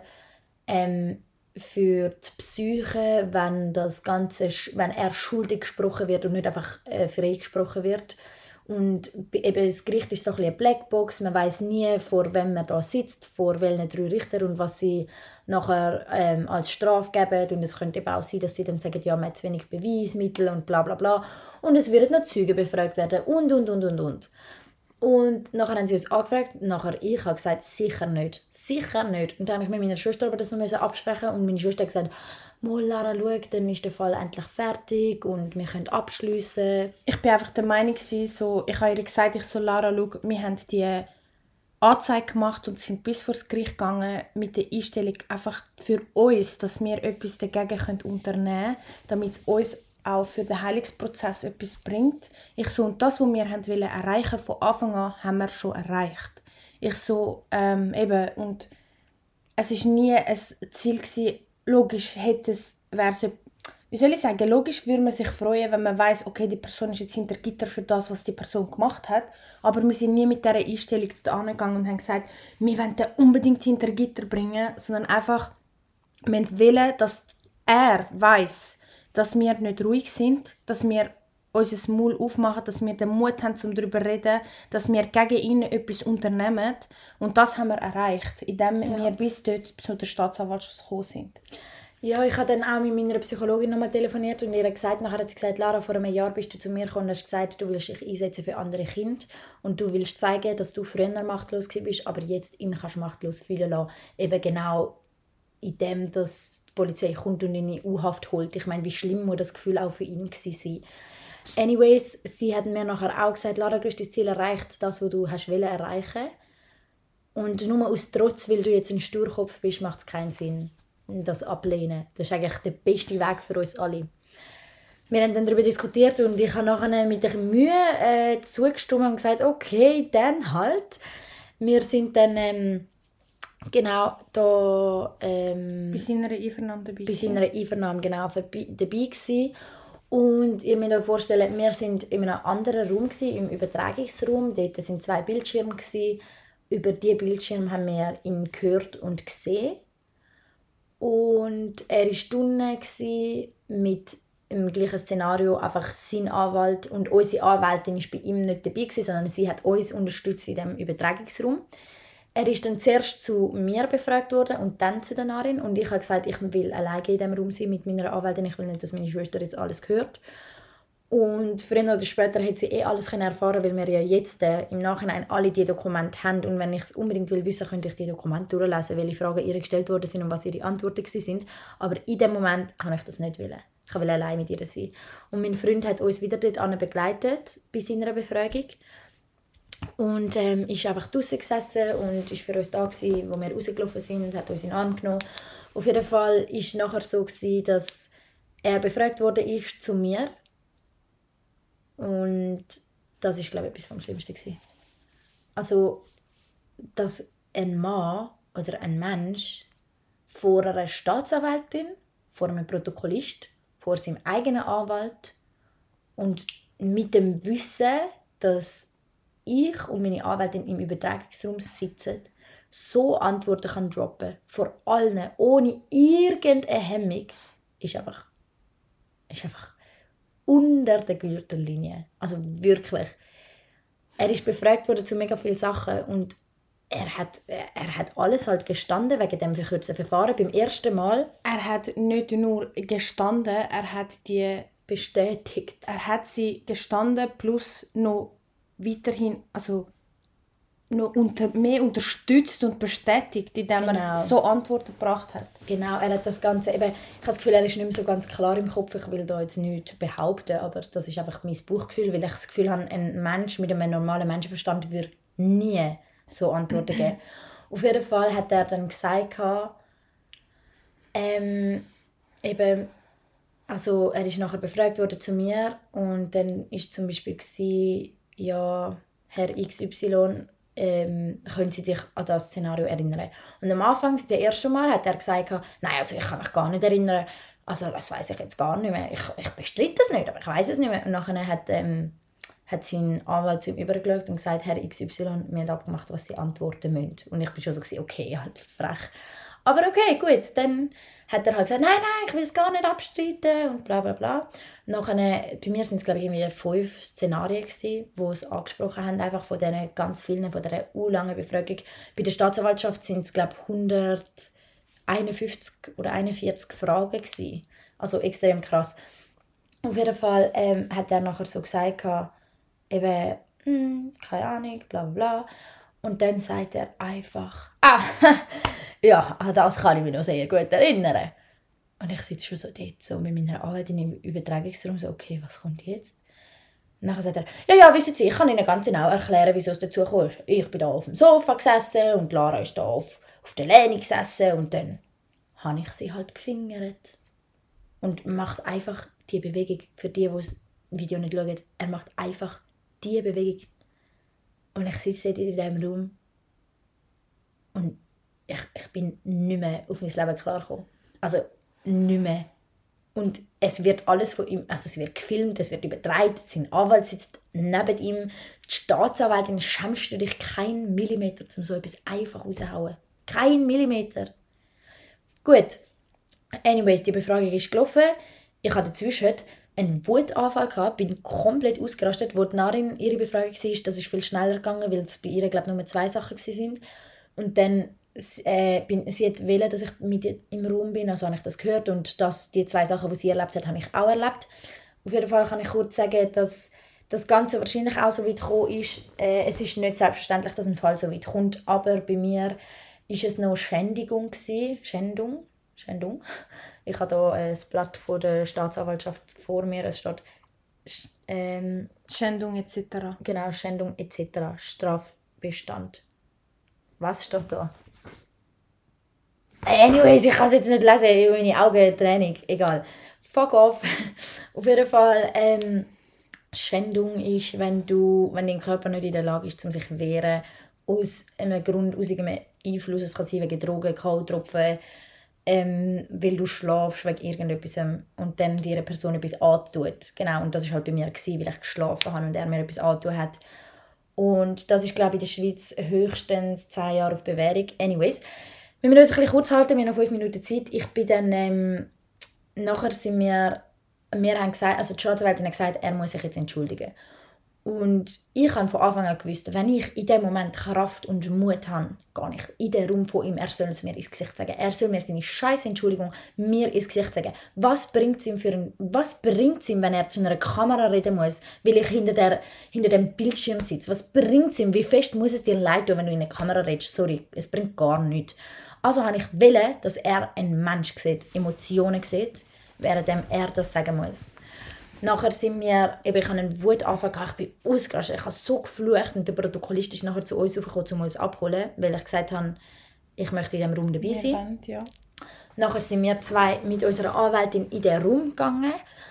für die Psyche, wenn er schuldig gesprochen wird und nicht einfach freigesprochen wird. Und eben das Gericht ist so ein bisschen eine Blackbox, man weiß nie, vor wem man da sitzt, vor welchen 3 Richter und was sie nachher als Strafe geben. Und es könnte eben auch sein, dass sie dann sagen, ja, man hat zu wenig Beweismittel und bla bla bla. Und es werden noch Zeugen befragt werden und. Und nachher haben sie uns angefragt. Nachher ich habe gesagt, sicher nicht. Sicher nicht. Und dann habe ich mit meiner Schwester aber das noch absprechen und meine Schwester hat gesagt, «Mal, Lara, schau, dann ist der Fall endlich fertig und wir können abschliessen.» Ich war einfach der Meinung, so, ich habe ihr gesagt, ich so, Lara, schau, wir haben die Anzeige gemacht und sind bis vor das Gericht gegangen mit der Einstellung einfach für uns, dass wir etwas dagegen unternehmen können, damit es uns auch für den Heilungsprozess etwas bringt. Ich so, und das, was wir wollten erreichen von Anfang an, haben wir schon erreicht. Ich so, eben, und es war nie ein Ziel gewesen, logisch wäre es, wie soll ich sagen, logisch würde man sich freuen, wenn man weiss, okay, die Person ist jetzt hinter Gitter für das, was die Person gemacht hat, aber wir sind nie mit dieser Einstellung dort angegangen und haben gesagt, wir wollen den unbedingt hinter Gitter bringen, sondern einfach, wir wollen, dass er weiss, dass wir nicht ruhig sind, dass wir unser Maul aufmachen, dass wir den Mut haben, um darüber zu reden, dass wir gegen ihn etwas unternehmen. Und das haben wir erreicht, indem wir bis dort zu der Staatsanwaltschaft gekommen sind. Ja, ich habe dann auch mit meiner Psychologin nochmal telefoniert und ihr gesagt, nachher hat sie gesagt, «Lara, vor einem Jahr bist du zu mir gekommen und hast gesagt, du willst dich einsetzen für andere Kinder und du willst zeigen, dass du früher machtlos warst, aber jetzt ihn kannst machtlos fühlen lassen.» Eben genau in dem, dass die Polizei kommt und ihn in U-Haft holt. Ich meine, wie schlimm muss das Gefühl auch für ihn sein. Anyways, sie hat mir nachher auch gesagt, «Lara, du hast das Ziel erreicht, das, was du hast erreichen. Und nur aus Trotz, weil du jetzt ein Sturkopf bist, macht es keinen Sinn, das ablehnen. Das ist eigentlich der beste Weg für uns alle.» Wir haben dann darüber diskutiert und ich habe nachher mit der Mühe zugestimmt und gesagt, okay, dann halt. Wir sind dann genau da bei seiner Einvernahme dabei. Bei seiner Einvernahme genau dabei gewesen. Und ihr müsst euch vorstellen, wir waren in einem anderen Raum, im Übertragungsraum. Dort waren 2 Bildschirme. Über diese Bildschirme haben wir ihn gehört und gesehen. Und er war unten mit im gleichen Szenario, einfach sein Anwalt und unsere Anwältin war bei ihm nicht dabei, sondern sie hat uns unterstützt in diesem Übertragungsraum. Er ist dann zuerst zu mir befragt worden und dann zu der Narin. Und ich habe gesagt, ich will alleine in diesem Raum sein mit meiner Anwältin. Ich will nicht, dass meine Schwester jetzt alles hört. Und früher oder später hat sie alles erfahren, weil wir ja jetzt im Nachhinein alle diese Dokumente haben. Und wenn ich es unbedingt wissen will, könnte ich die Dokumente durchlesen, welche Fragen ihr gestellt worden sind und was ihre Antworten waren. Aber in dem Moment habe ich das nicht wollen. Ich wollte allein mit ihr sein. Und mein Freund hat uns wieder dort begleitet bei seiner Befragung. Und ist einfach draussen gesessen und war für uns da gewesen, wo wir rausgelaufen sind und hat uns in den Arm genommen. Auf jeden Fall war es nachher so gewesen, dass er befragt wurde zu mir. Und das ist, glaube ich, etwas vom Schlimmsten gewesen. Also, dass ein Mann oder ein Mensch vor einer Staatsanwältin, vor einem Protokollist, vor seinem eigenen Anwalt und mit dem Wissen, dass ich und meine Anwältin im Übertragungsraum sitzen, so Antworten kann droppen, vor allen, ohne irgendeine Hemmung, ist einfach unter der Gürtellinie. Also wirklich. Er ist befragt worden zu mega vielen Sachen und er hat alles halt gestanden wegen dem verkürzten Verfahren. Beim ersten Mal. Er hat nicht nur gestanden, er hat die bestätigt. Er hat sie gestanden plus noch weiterhin, also noch mehr unterstützt und bestätigt, indem er so Antworten gebracht hat. Genau, er hat das Ganze eben, ich habe das Gefühl, er ist nicht mehr so ganz klar im Kopf, ich will da jetzt nichts behaupten, aber das ist einfach mein Bauchgefühl, weil ich das Gefühl habe, ein Mensch mit einem normalen Menschenverstand würde nie so Antworten geben. Auf jeden Fall hat er dann gesagt, eben, also er ist nachher befragt worden zu mir und dann ist zum Beispiel gewesen, ja, Herr XY, können Sie sich an das Szenario erinnern? Und am Anfang, das erste Mal, hat er gesagt, nein, also ich kann mich gar nicht erinnern, also das weiß ich jetzt gar nicht mehr, ich bestreite das nicht, aber ich weiß es nicht mehr. Und nachher hat sein Anwalt zu ihm übergeschaut und gesagt, Herr XY, wir haben abgemacht, was Sie antworten müssen. Und ich war schon so, okay, halt frech. Aber okay, gut, dann hat er halt gesagt, nein, ich will es gar nicht abstreiten und bla bla bla. Nachher, bei mir waren es, glaube ich, irgendwie 5 Szenarien, die es angesprochen haben, einfach von diesen ganz vielen, von dieser langen Befragung. Bei der Staatsanwaltschaft waren es, glaube ich, 151 oder 41 Fragen gewesen. Also extrem krass. Auf jeden Fall hat er nachher so gesagt, eben, keine Ahnung, bla bla bla. Und dann sagt er einfach, ja, an das kann ich mich noch sehr gut erinnern. Und ich sitze schon so dort so mit meiner Anwältin im Übertragungsraum, so, okay, was kommt jetzt? Und dann sagt er, ja, wissen Sie, ich kann Ihnen ganz genau erklären, wieso es dazu kam. Ich bin da auf dem Sofa gesessen und Lara ist da auf der Lehne gesessen und dann habe ich sie halt gefingert. Und macht einfach die Bewegung, für die das Video nicht schauen, er macht einfach die Bewegung. Und ich sitze dort in diesem Raum und ich bin nicht mehr auf mein Leben klargekommen. Also nicht mehr. Und es wird alles von ihm, also es wird gefilmt, es wird übertragen, sein Anwalt sitzt neben ihm, die Staatsanwältin, schämst du dich keinen Millimeter, um so etwas einfach rauszuhauen. Kein Millimeter. Gut. Anyways, die Befragung ist gelaufen. Ich hatte dazwischen einen Wutanfall gehabt, bin komplett ausgerastet, wo die Narin ihre Befragung war. Das ist viel schneller gegangen, weil es bei ihr, glaube ich, nur 2 Sachen waren. Und dann sie wollte, dass ich mit ihr im Raum bin, also habe ich das gehört und die 2 Sachen, die sie erlebt hat, habe ich auch erlebt. Auf jeden Fall kann ich kurz sagen, dass das Ganze wahrscheinlich auch so weit gekommen ist. Es ist nicht selbstverständlich, dass ein Fall so weit kommt, aber bei mir war es noch Schädigung gewesen. Schändung. Ich habe hier ein Blatt von der Staatsanwaltschaft vor mir. Es steht Schändung etc. Genau, Schändung etc. Strafbestand. Was steht da? Anyways, ich kann es jetzt nicht lesen, meine Augen Training. Egal. Fuck off. Auf jeden Fall, Schändung ist, wenn dein Körper nicht in der Lage ist, um sich zu wehren, aus einem Grund, aus irgendeinem Einfluss. Es kann sein wegen Drogen, K.O.-Tropfen, weil du schlafst wegen irgendetwas und dann dir eine Person etwas antut. Genau, und das war halt bei mir, weil ich geschlafen habe und er mir etwas antut hat. Und das ist, glaube ich, in der Schweiz höchstens 10 Jahre auf Bewährung. Anyways, wenn wir uns ein bisschen kurz halten, wir haben noch 5 Minuten Zeit. Ich bin dann, nachher sind wir haben gesagt, also die Staatsanwältin hat gesagt, er muss sich jetzt entschuldigen. Und ich habe von Anfang an gewusst, wenn ich in dem Moment Kraft und Mut habe, gar nicht in den Raum von ihm, er soll es mir ins Gesicht sagen. Er soll mir seine scheiß Entschuldigung mir ins Gesicht sagen. Was bringt es ihm, wenn er zu einer Kamera reden muss, weil ich hinter dem Bildschirm sitze? Was bringt es ihm? Wie fest muss es dir leid tun, wenn du in eine Kamera redest? Sorry, es bringt gar nichts. Also habe ich wollen, dass er einen Mensch sieht, Emotionen sieht, während er das sagen muss. Nachher sind wir, ich habe einen Wutanfall gehabt, ich bin ausgerastet, ich habe so geflucht und der Protokollist ist nachher zu uns raufgekommen, um uns abzuholen, weil ich gesagt habe, ich möchte in diesem Raum dabei sein. Ja. Nachher sind wir 2 mit unserer Anwältin in den Raum gegangen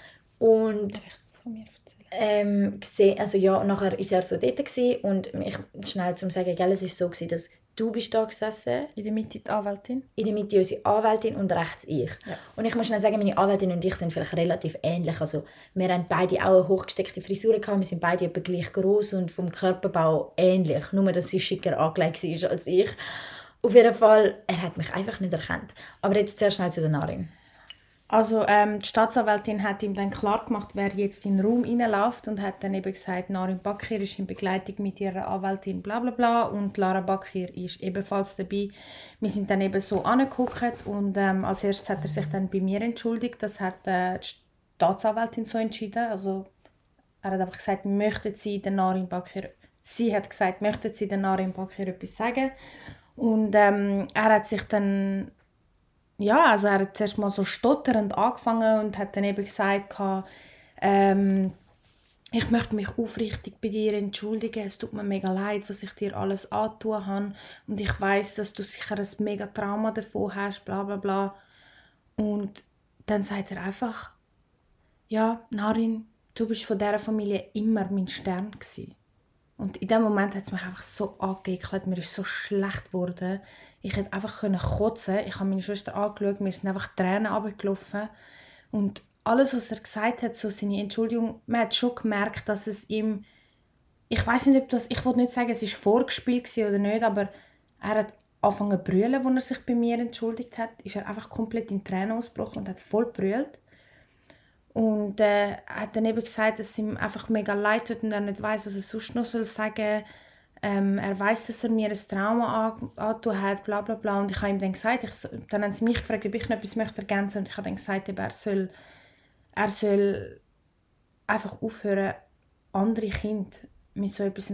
und Darf ich das von mir erzählen? gesehen, also ja, nachher war er so dort gewesen, und schnell zum sagen, gell, es war so gewesen, dass du bist da gesessen. In der Mitte die Anwältin. In der Mitte unsere Anwältin und rechts ich. Ja. Und ich muss schnell sagen, meine Anwältin und ich sind vielleicht relativ ähnlich. Also wir haben beide auch eine hochgesteckte Frisur gehabt, wir sind beide etwa gleich groß und vom Körperbau ähnlich. Nur, dass sie schicker angelegt war als ich. Auf jeden Fall, er hat mich einfach nicht erkannt. Aber jetzt sehr schnell zu der Narin. Also die Staatsanwältin hat ihm dann klar gemacht, wer jetzt in den Raum reinläuft und hat dann eben gesagt, Narin Bakir ist in Begleitung mit ihrer Anwältin bla bla bla und Lara Bakir ist ebenfalls dabei. Wir sind dann eben so angeguckt und als erstes hat er sich dann bei mir entschuldigt. Das hat die Staatsanwältin so entschieden. Also er hat einfach gesagt, möchten Sie der Narin Bakir, sie hat gesagt, möchten Sie der Narin Bakir etwas sagen? Und er hat sich dann also er hat zuerst mal so stotternd angefangen und hat dann eben gesagt, ich möchte mich aufrichtig bei dir entschuldigen, es tut mir mega leid, was ich dir alles angetan habe und ich weiss, dass du sicher ein mega Trauma davon hast, bla bla bla. Und dann sagt er einfach, ja, Narin, du bist von dieser Familie immer mein Stern gewesen. Und in dem Moment hat es mich einfach so angeekelt, mir ist so schlecht geworden. Ich hätte einfach kotzen. Ich habe meine Schwester angeschaut, mir sind einfach Tränen runtergelaufen. Und alles, was er gesagt hat, so seine Entschuldigung, man hat schon gemerkt, dass es ihm, ich weiß nicht, ob das, ich will nicht sagen, es war vorgespielt oder nicht, aber er hat angefangen zu brüllen, als er sich bei mir entschuldigt hat. Ist er einfach komplett in Tränen ausgebrochen und hat voll gebrüllt. Und er hat dann eben gesagt, dass es ihm einfach mega leid tut und er nicht weiss, was er sonst noch sagen soll. Er weiss, dass er mir ein Trauma angetan hat, bla bla bla. Und ich habe ihm dann gesagt, dann haben sie mich gefragt, ob ich noch etwas ergänzen möchte. Und ich habe dann gesagt, er soll einfach aufhören, andere Kinder mit so etwas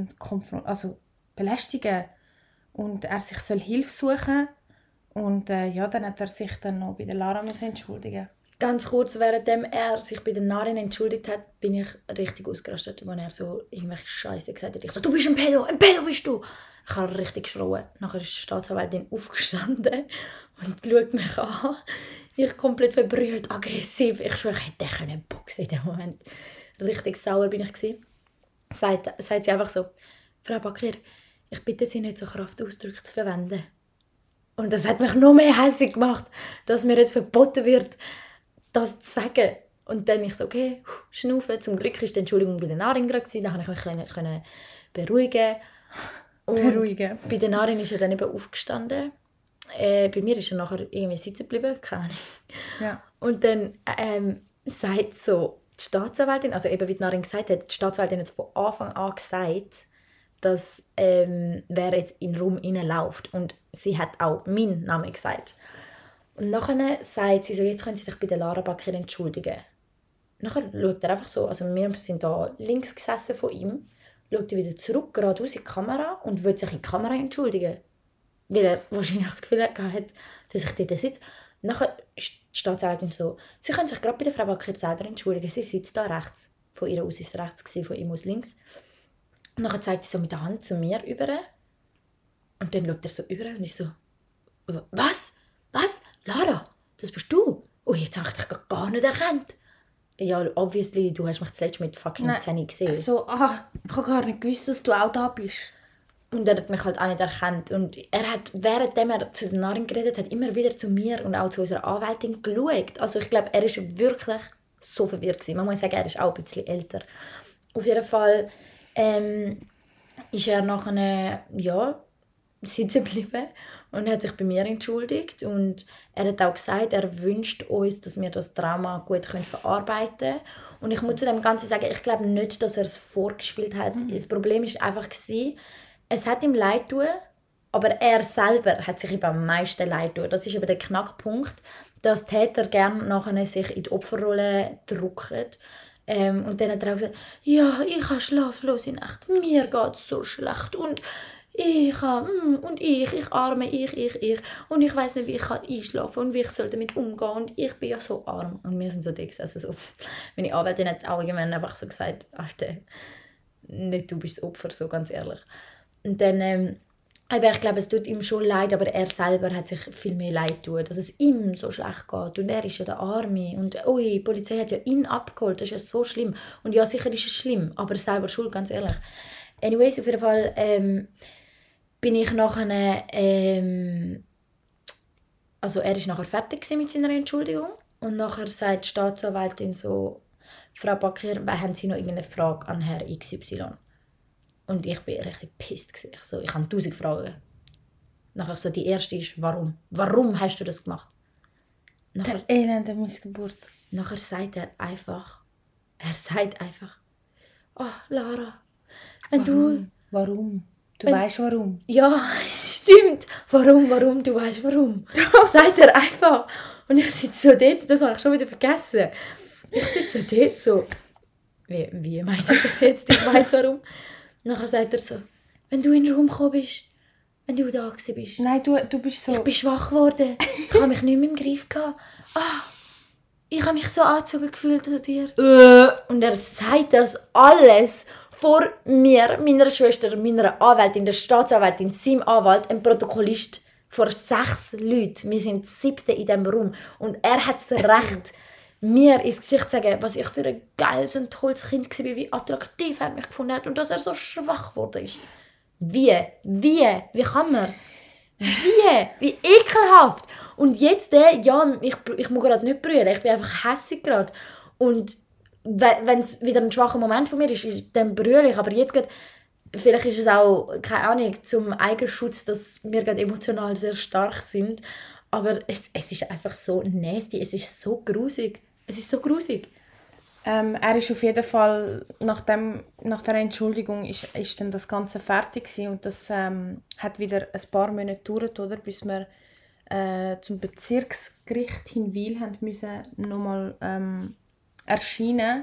belästigen und er sich soll Hilfe suchen und ja, dann hat er sich dann noch bei der Lara entschuldigen. Ganz kurz, währenddem er sich bei der Narin entschuldigt hat, bin ich richtig ausgerastet, als er so irgendwelche Scheiße gesagt hat. Ich so, du bist ein Pedo bist du! Ich habe richtig geschrien. Nachher ist die Staatsanwältin aufgestanden und schaut mich an. Ich komplett verbrüllt, aggressiv. Ich schwöre, ich hätte den boxen in dem Moment. Richtig sauer bin ich gewesen. Sagt sie einfach so, Frau Bakir, ich bitte Sie nicht so Kraftausdrücke zu verwenden. Und das hat mich noch mehr hässlich gemacht, dass mir jetzt verboten wird, das zu sagen. Und dann ich so, okay, schnaufen. Zum Glück war die Entschuldigung bei der Narin gerade. Da konnte ich mich beruhigen. Und bei der Narin ist er dann eben aufgestanden. Bei mir ist er nachher irgendwie sitzen geblieben, keine Ahnung. Ja. Und dann sagt so die Staatsanwältin, also eben wie die Narin gesagt hat, die Staatsanwältin hat von Anfang an gesagt, dass wer jetzt in den Raum reinläuft. Und sie hat auch meinen Namen gesagt. Und nachher sagt sie so, jetzt können Sie sich bei der Lara Bakir entschuldigen. Nachher schaut er einfach so, also wir sind da links gesessen von ihm, schaut er wieder zurück, geradeaus in die Kamera und will sich in die Kamera entschuldigen. Weil er wahrscheinlich das Gefühl hatte, dass ich dort sitze. Nachher ist die Staatsanwältin so, Sie können sich gerade bei der Frau Bakir selber entschuldigen, sie sitzt da rechts. Von ihr aus war es rechts, von ihm aus links. Und nachher zeigt sie so mit der Hand zu mir über. Und dann schaut er so über und ich so, was? Was? Lara, das bist du? Oh, jetzt habe ich dich gar nicht erkannt. Ja, obviously, du hast mich zuletzt mit fucking 10 gesehen. So, ich habe gar nicht gewusst, dass du auch da bist. Und er hat mich halt auch nicht erkannt. Und er hat, währenddem er zu der Narin geredet hat, immer wieder zu mir und auch zu unserer Anwältin geschaut. Also ich glaube, er war wirklich so verwirrt gewesen. Man muss sagen, er ist auch ein bisschen älter. Auf jeden Fall ist er nachher, sitzen geblieben und hat sich bei mir entschuldigt. Und er hat auch gesagt, er wünscht uns, dass wir das Trauma gut verarbeiten können. Und ich muss zu dem Ganzen sagen, ich glaube nicht, dass er es vorgespielt hat. Das Problem war einfach, es hat ihm leid getan, aber er selber hat sich eben am meisten leid getan. Das ist eben der Knackpunkt, dass Täter gerne nachher sich in die Opferrolle drücken. Und dann hat er auch gesagt, ja, ich habe schlaflose Nacht, mir geht es so schlecht und ich arme, ich. Und ich weiss nicht, wie ich einschlafen kann und wie ich damit umgehen soll. Und ich bin ja so arm. Und wir sind so dick. Also so. Meine Anwältin hat auch irgendwann einfach so gesagt, Alter, nicht du bist das Opfer, so ganz ehrlich. Und dann, ich glaube, es tut ihm schon leid, aber er selber hat sich viel mehr leid getan, dass es ihm so schlecht geht. Und er ist ja der Arme. Und die Polizei hat ja ihn abgeholt. Das ist ja so schlimm. Und ja, sicher ist es schlimm, aber selber schuld, ganz ehrlich. Anyways, auf jeden Fall bin ich nachher, also er war nachher fertig mit seiner Entschuldigung und nachher sagt die Staatsanwältin so, Frau Bakir, haben Sie noch irgendeine Frage an Herrn XY? Und ich war richtig pisst. Ich habe 1000 Fragen. Nachher so, die erste ist, warum? Warum hast du das gemacht? Nachher, der elende Missgeburt. Nachher sagt er einfach, oh Lara, wenn du... Warum? Du weißt warum. Ja, stimmt. Warum? Du weißt warum. Sagt er einfach. Und ich sitze so dort, das habe ich schon wieder vergessen. Ich sitze so dort so, wie meint ihr das jetzt? Ich weiss warum. Nachher sagt er so, wenn du in den Raum gekommen bist, wenn du da bist. Nein, du bist so... Ich bin schwach geworden. Ich habe mich nicht mehr im Griff gehabt. Ich habe mich so angezogen gefühlt von dir. Und er sagt das alles vor mir, meiner Schwester, meiner Anwältin, der Staatsanwältin, seinem Anwalt, ein Protokollist, vor 6 Leuten. Wir sind 7 in diesem Raum. Und er hat das Recht, mir ins Gesicht zu sagen, was ich für ein geiles und tolles Kind war, wie attraktiv er mich gefunden hat und dass er so schwach geworden ist. Wie kann man? Wie ekelhaft. Und jetzt ich muss gerade nicht brüllen, ich bin einfach hässig gerade. Und wenn es wieder ein schwacher Moment von mir ist, dann brülle ich. Aber jetzt gerade, vielleicht ist es auch, keine Ahnung, zum Eigenschutz, dass wir gerade emotional sehr stark sind. Aber es ist einfach so nasty, es ist so grusig. Es ist so grusig. Er ist auf jeden Fall, nach der Entschuldigung, ist dann das Ganze fertig gewesen. Und das hat wieder ein paar Monate gedauert, oder, bis wir zum Bezirksgericht Hinwil haben müssen nochmal erscheinen.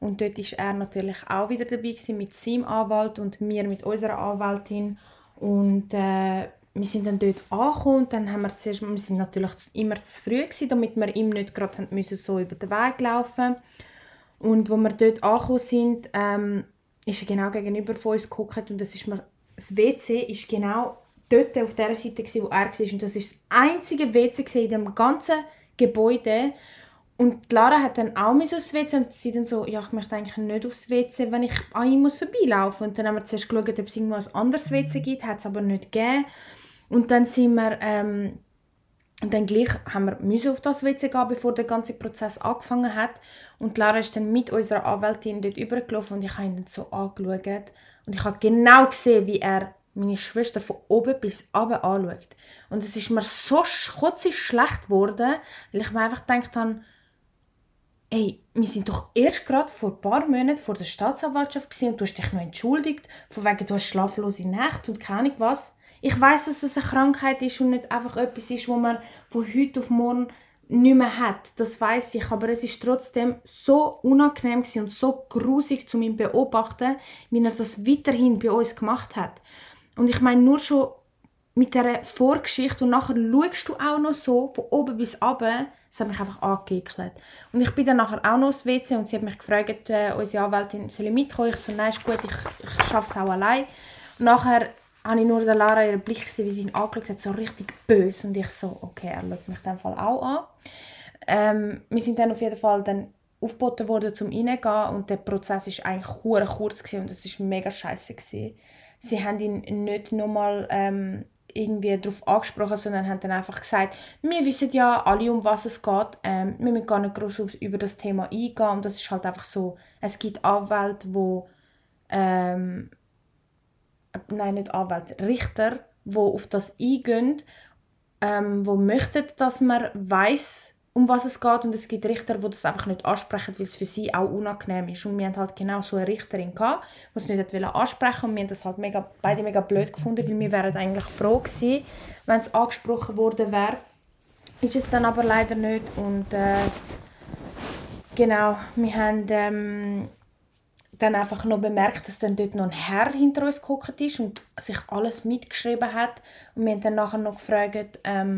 Und dort war er natürlich auch wieder dabei gewesen, mit seinem Anwalt und wir mit unserer Anwältin. Und wir sind dann dort angekommen und dann haben wir sind natürlich immer zu früh gewesen, damit wir ihm nicht gerade haben müssen, so über den Weg laufen. Und als wir dort angekommen sind, ist er genau gegenüber von uns geguckt und das WC ist genau dort auf der Seite gewesen, wo er war. Und das ist das einzige WC in dem ganzen Gebäude. Und Lara hat dann auch aufs WC und sie dann so, ja, ich möchte eigentlich nicht aufs WC, wenn ich an ihm vorbeilaufen muss. Und dann haben wir zuerst geschaut, ob es irgendwo ein anderes WC gibt, hat es aber nicht gegeben. Und dann sind wir, und dann gleich haben wir müssen auf das WC gehen, bevor der ganze Prozess angefangen hat. Und Lara ist dann mit unserer Anwältin dort rübergelaufen und ich habe ihn dann so angeschaut. Und ich habe genau gesehen, wie er meine Schwester von oben bis unten anschaut. Und es ist mir so kotzig schlecht geworden, weil ich mir einfach gedacht habe, ey, wir sind doch erst gerade vor ein paar Monaten vor der Staatsanwaltschaft gewesen und du hast dich noch entschuldigt, von wegen du hast schlaflose Nächte und keine Ahnung was. Ich weiss, dass es eine Krankheit ist und nicht einfach etwas ist, wo man von heute auf morgen nicht mehr hat. Das weiss ich, aber es ist trotzdem so unangenehm gewesen und so grusig zu ihm beobachten, wie er das weiterhin bei uns gemacht hat. Und ich meine, nur schon mit dieser Vorgeschichte und nachher schaust du auch noch so von oben bis unten, das hat mich einfach angeekelt. Und ich bin dann nachher auch noch ins WC und sie hat mich gefragt, unsere Anwältin, soll ich mitkommen? Ich so, nein, ist gut, ich schaffe es auch allein. Und nachher habe ich nur der Lara ihren Blick gesehen, wie sie ihn angeschaut hat, so richtig böse. Und ich so, okay, er schaut mich in dem Fall auch an. Wir sind dann auf jeden Fall dann aufgeboten worden, um reingehen. Und der Prozess war eigentlich hure kurz gewesen, und das war mega scheiße gewesen. Sie haben ihn nicht nochmal irgendwie darauf angesprochen, sondern haben dann einfach gesagt, wir wissen ja alle, um was es geht. Wir müssen gar nicht groß über das Thema eingehen. Und das ist halt einfach so, es gibt Anwälte, die nein, nicht Anwälte, Richter, die auf das eingehen, die möchten, dass man weiss, um was es geht. Und es gibt Richter, die das einfach nicht ansprechen, weil es für sie auch unangenehm ist. Und wir hatten halt genau so eine Richterin gehabt, die es nicht ansprechen wollte. Und wir haben das halt beide mega blöd gefunden, weil wir wären eigentlich froh gewesen, wenn es angesprochen worden wäre. Ist es dann aber leider nicht. Und genau, wir haben dann einfach noch bemerkt, dass dann dort noch ein Herr hinter uns gehockt ist und sich alles mitgeschrieben hat. Und wir haben dann nachher noch gefragt,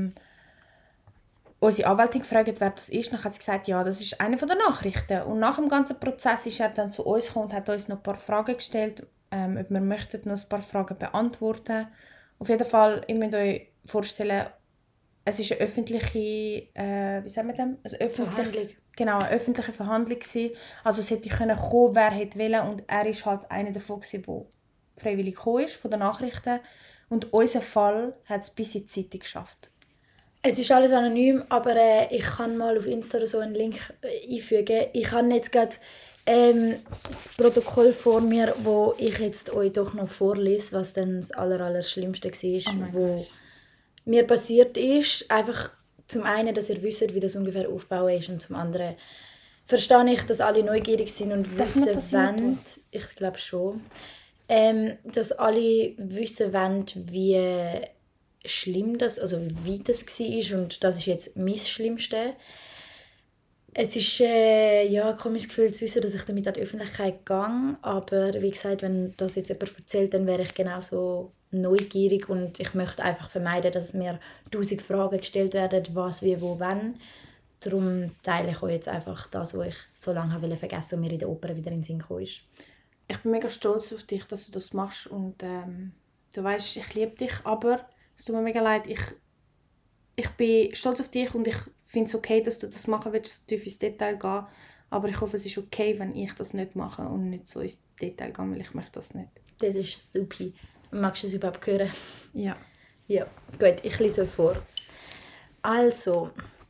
unsere Anwältin gefragt, wer das ist. Dann hat sie gesagt, ja, das ist eine von der Nachrichten. Und nach dem ganzen Prozess ist er dann zu uns gekommen und hat uns noch ein paar Fragen gestellt, ob wir möchten noch ein paar Fragen beantworten. Auf jeden Fall, ihr müsst euch vorstellen, es ist eine öffentliche, wie sagen wir das? Eine öffentliche Verhandlung gewesen. Also es hätte kommen, wer hätte wollen, und er ist halt einer davon gewesen, der freiwillig gekommen ist, von den Nachrichten. Und unser Fall hat es bis in die Zeitung geschafft. Es ist alles anonym, aber ich kann mal auf Insta oder so einen Link einfügen. Ich habe jetzt gerade das Protokoll vor mir, wo ich jetzt euch doch noch vorlese, was dann das Allerschlimmste war, wo mir passiert ist. Einfach zum einen, dass ihr wisst, wie das ungefähr aufgebaut ist, und zum anderen verstehe ich, dass alle neugierig sind und wissen wollen, ich glaube schon, dass alle wissen wollen, wie schlimm das, also wie das war, und das ist jetzt mein Schlimmste. Es ist, ja, ich habe das Gefühl zu wissen, dass ich damit an die Öffentlichkeit gehe, aber wie gesagt, wenn das jetzt jemand erzählt, dann wäre ich genauso neugierig und ich möchte einfach vermeiden, dass mir 1000 Fragen gestellt werden, was, wie, wo, wann. Darum teile ich euch jetzt einfach das, was ich so lange vergessen wollte und mir in der Oper wieder in den Sinn gekommen ist. Ich bin mega stolz auf dich, dass du das machst, und du weißt, ich liebe dich, aber es tut mir mega leid, ich bin stolz auf dich und ich finde es okay, dass du das machen willst, so tief ins Detail gehen, aber ich hoffe, es ist okay, wenn ich das nicht mache und nicht so ins Detail gehe, weil ich möchte das nicht. Das ist super. Magst du es überhaupt hören? Ja. Ja, gut, ich lese euch vor. Also,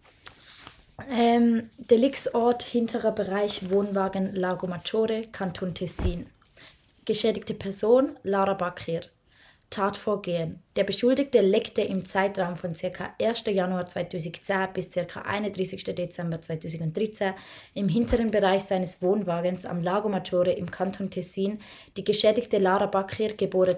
Deliktsort hinterer Bereich Wohnwagen Lago Maggiore, Kanton Tessin. Geschädigte Person Lara Bakir. Tatvorgehen. Der Beschuldigte leckte im Zeitraum von ca. 1. Januar 2010 bis ca. 31. Dezember 2013 im hinteren Bereich seines Wohnwagens am Lago Maggiore im Kanton Tessin die geschädigte Lara Bakir, geboren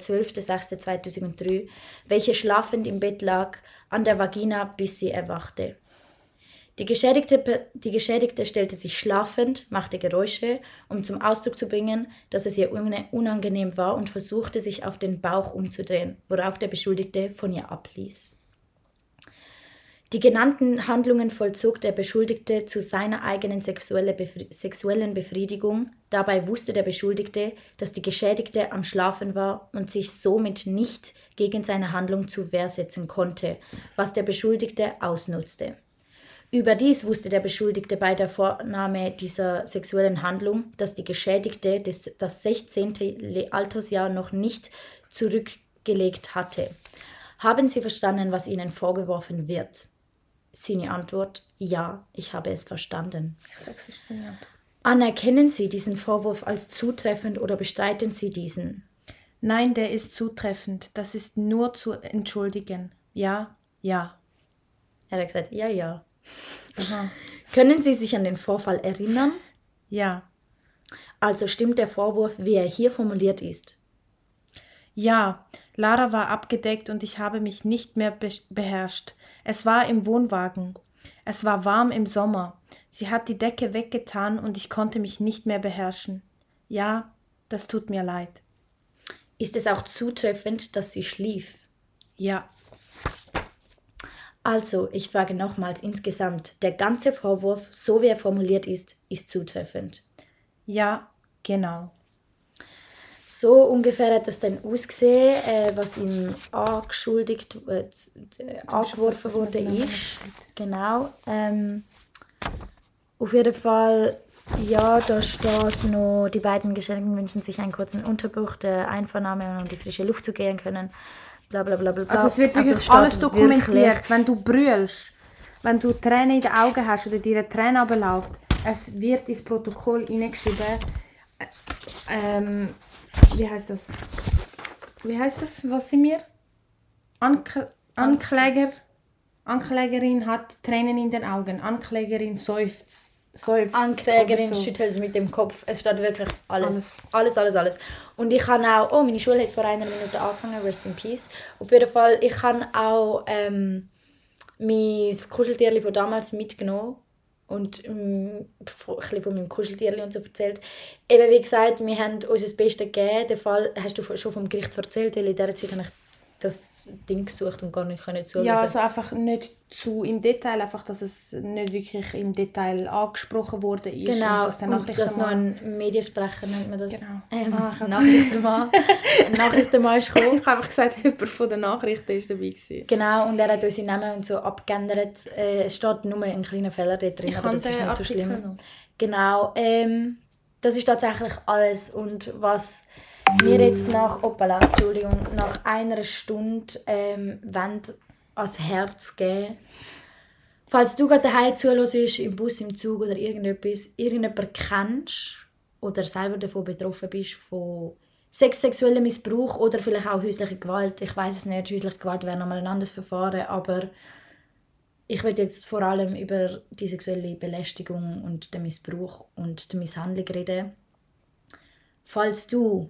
12.06.2003, welche schlafend im Bett lag, an der Vagina, bis sie erwachte. Die Geschädigte stellte sich schlafend, machte Geräusche, um zum Ausdruck zu bringen, dass es ihr unangenehm war und versuchte, sich auf den Bauch umzudrehen, worauf der Beschuldigte von ihr abließ. Die genannten Handlungen vollzog der Beschuldigte zu seiner eigenen sexuellen Befriedigung. Dabei wusste der Beschuldigte, dass die Geschädigte am Schlafen war und sich somit nicht gegen seine Handlung zur Wehr setzen konnte, was der Beschuldigte ausnutzte. Überdies wusste der Beschuldigte bei der Vornahme dieser sexuellen Handlung, dass die Geschädigte das 16. Altersjahr noch nicht zurückgelegt hatte. Haben Sie verstanden, was Ihnen vorgeworfen wird? Seine Antwort: Ja, ich habe es verstanden. Anerkennen Sie diesen Vorwurf als zutreffend oder bestreiten Sie diesen? Nein, der ist zutreffend. Das ist nur zu entschuldigen. Ja, ja. Er hat gesagt, ja, ja. Aha. Können Sie sich an den Vorfall erinnern? Ja. Also stimmt der Vorwurf, wie er hier formuliert ist? Ja, Lara war abgedeckt und ich habe mich nicht mehr beherrscht. Es war im Wohnwagen. Es war warm im Sommer. Sie hat die Decke weggetan und ich konnte mich nicht mehr beherrschen. Ja, das tut mir leid. Ist es auch zutreffend, dass sie schlief? Ja. Also, ich frage nochmals insgesamt, der ganze Vorwurf, so wie er formuliert ist zutreffend? Ja, genau. So ungefähr hat es dann ausgesehen, was ihm angeworfen wurde ist. Genau. Auf jeden Fall, ja, da steht noch, die beiden Geschädigten wünschen sich einen kurzen Unterbruch der Einvernahme, um die frische Luft zu gehen können. Bla bla bla bla. Also es wird wirklich alles dokumentiert. Wirklich, wenn du brüllst, wenn du Tränen in den Augen hast oder dir eine Träne runterläuft, es wird ins Protokoll hineingeschrieben. Wie heißt das? Was sind wir? Anklägerin hat Tränen in den Augen. Anklägerin seufzt. Anklägerin schüttelt mit dem Kopf. Es steht wirklich alles. Alles. Und ich habe auch... Oh, meine Schule hat vor einer Minute angefangen. Rest in peace. Auf jeden Fall, ich habe auch mein Kuscheltierchen von damals mitgenommen. Und ein bisschen von meinem Kuscheltierchen und so erzählt. Eben wie gesagt, wir haben uns das Beste gegeben. Den Fall hast du schon vom Gericht erzählt, weil in dieser Zeit habe ich das Ding gesucht und gar nicht zuhören. Ja, also einfach nicht zu im Detail, einfach, dass es nicht wirklich im Detail angesprochen wurde ist. Genau, und dass noch ein Mediensprecher, nennt man das. Genau. Nachrichtenmann ist gekommen. Ich habe einfach gesagt, jemand von den Nachrichten war dabei gewesen. Genau, und er hat unsere Namen und so abgeändert. Es steht nur ein kleiner Fehler dort drin, aber das ist nicht so schlimm. Noch. Genau, das ist tatsächlich alles. Und was wir jetzt nach einer Stunde wollen ans Herz geben. Falls du gerade daheim zuhörst, im Bus, im Zug oder irgendjemanden kennst oder selber davon betroffen bist, von sexuellem Missbrauch oder vielleicht auch häuslicher Gewalt. Ich weiß es nicht, häusliche Gewalt wäre nochmal ein anderes Verfahren, aber ich will jetzt vor allem über die sexuelle Belästigung und den Missbrauch und die Misshandlung reden. Falls du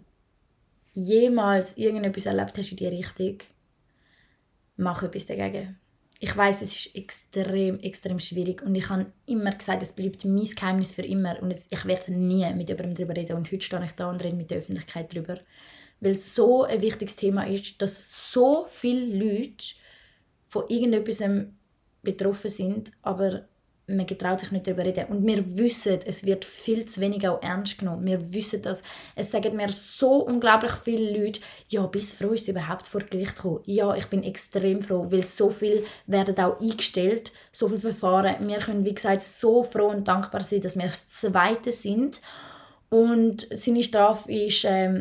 jemals irgendetwas erlebt hast in die Richtung, mach etwas dagegen. Ich weiss, es ist extrem, extrem schwierig und ich habe immer gesagt, es bleibt mein Geheimnis für immer und ich werde nie mit jemandem darüber reden und heute stehe ich da und rede mit der Öffentlichkeit darüber, weil es so ein wichtiges Thema ist, dass so viele Leute von irgendetwas betroffen sind, aber man getraut sich nicht darüber reden. Und wir wissen, es wird viel zu wenig auch ernst genommen. Wir wissen das. Es sagen mir so unglaublich viele Leute, ja, bist froh, ist es überhaupt vor Gericht gekommen? Ja, ich bin extrem froh, weil so viel werden auch eingestellt, so viele Verfahren. Wir können, wie gesagt, so froh und dankbar sein, dass wir das Zweite sind. Und seine Strafe ist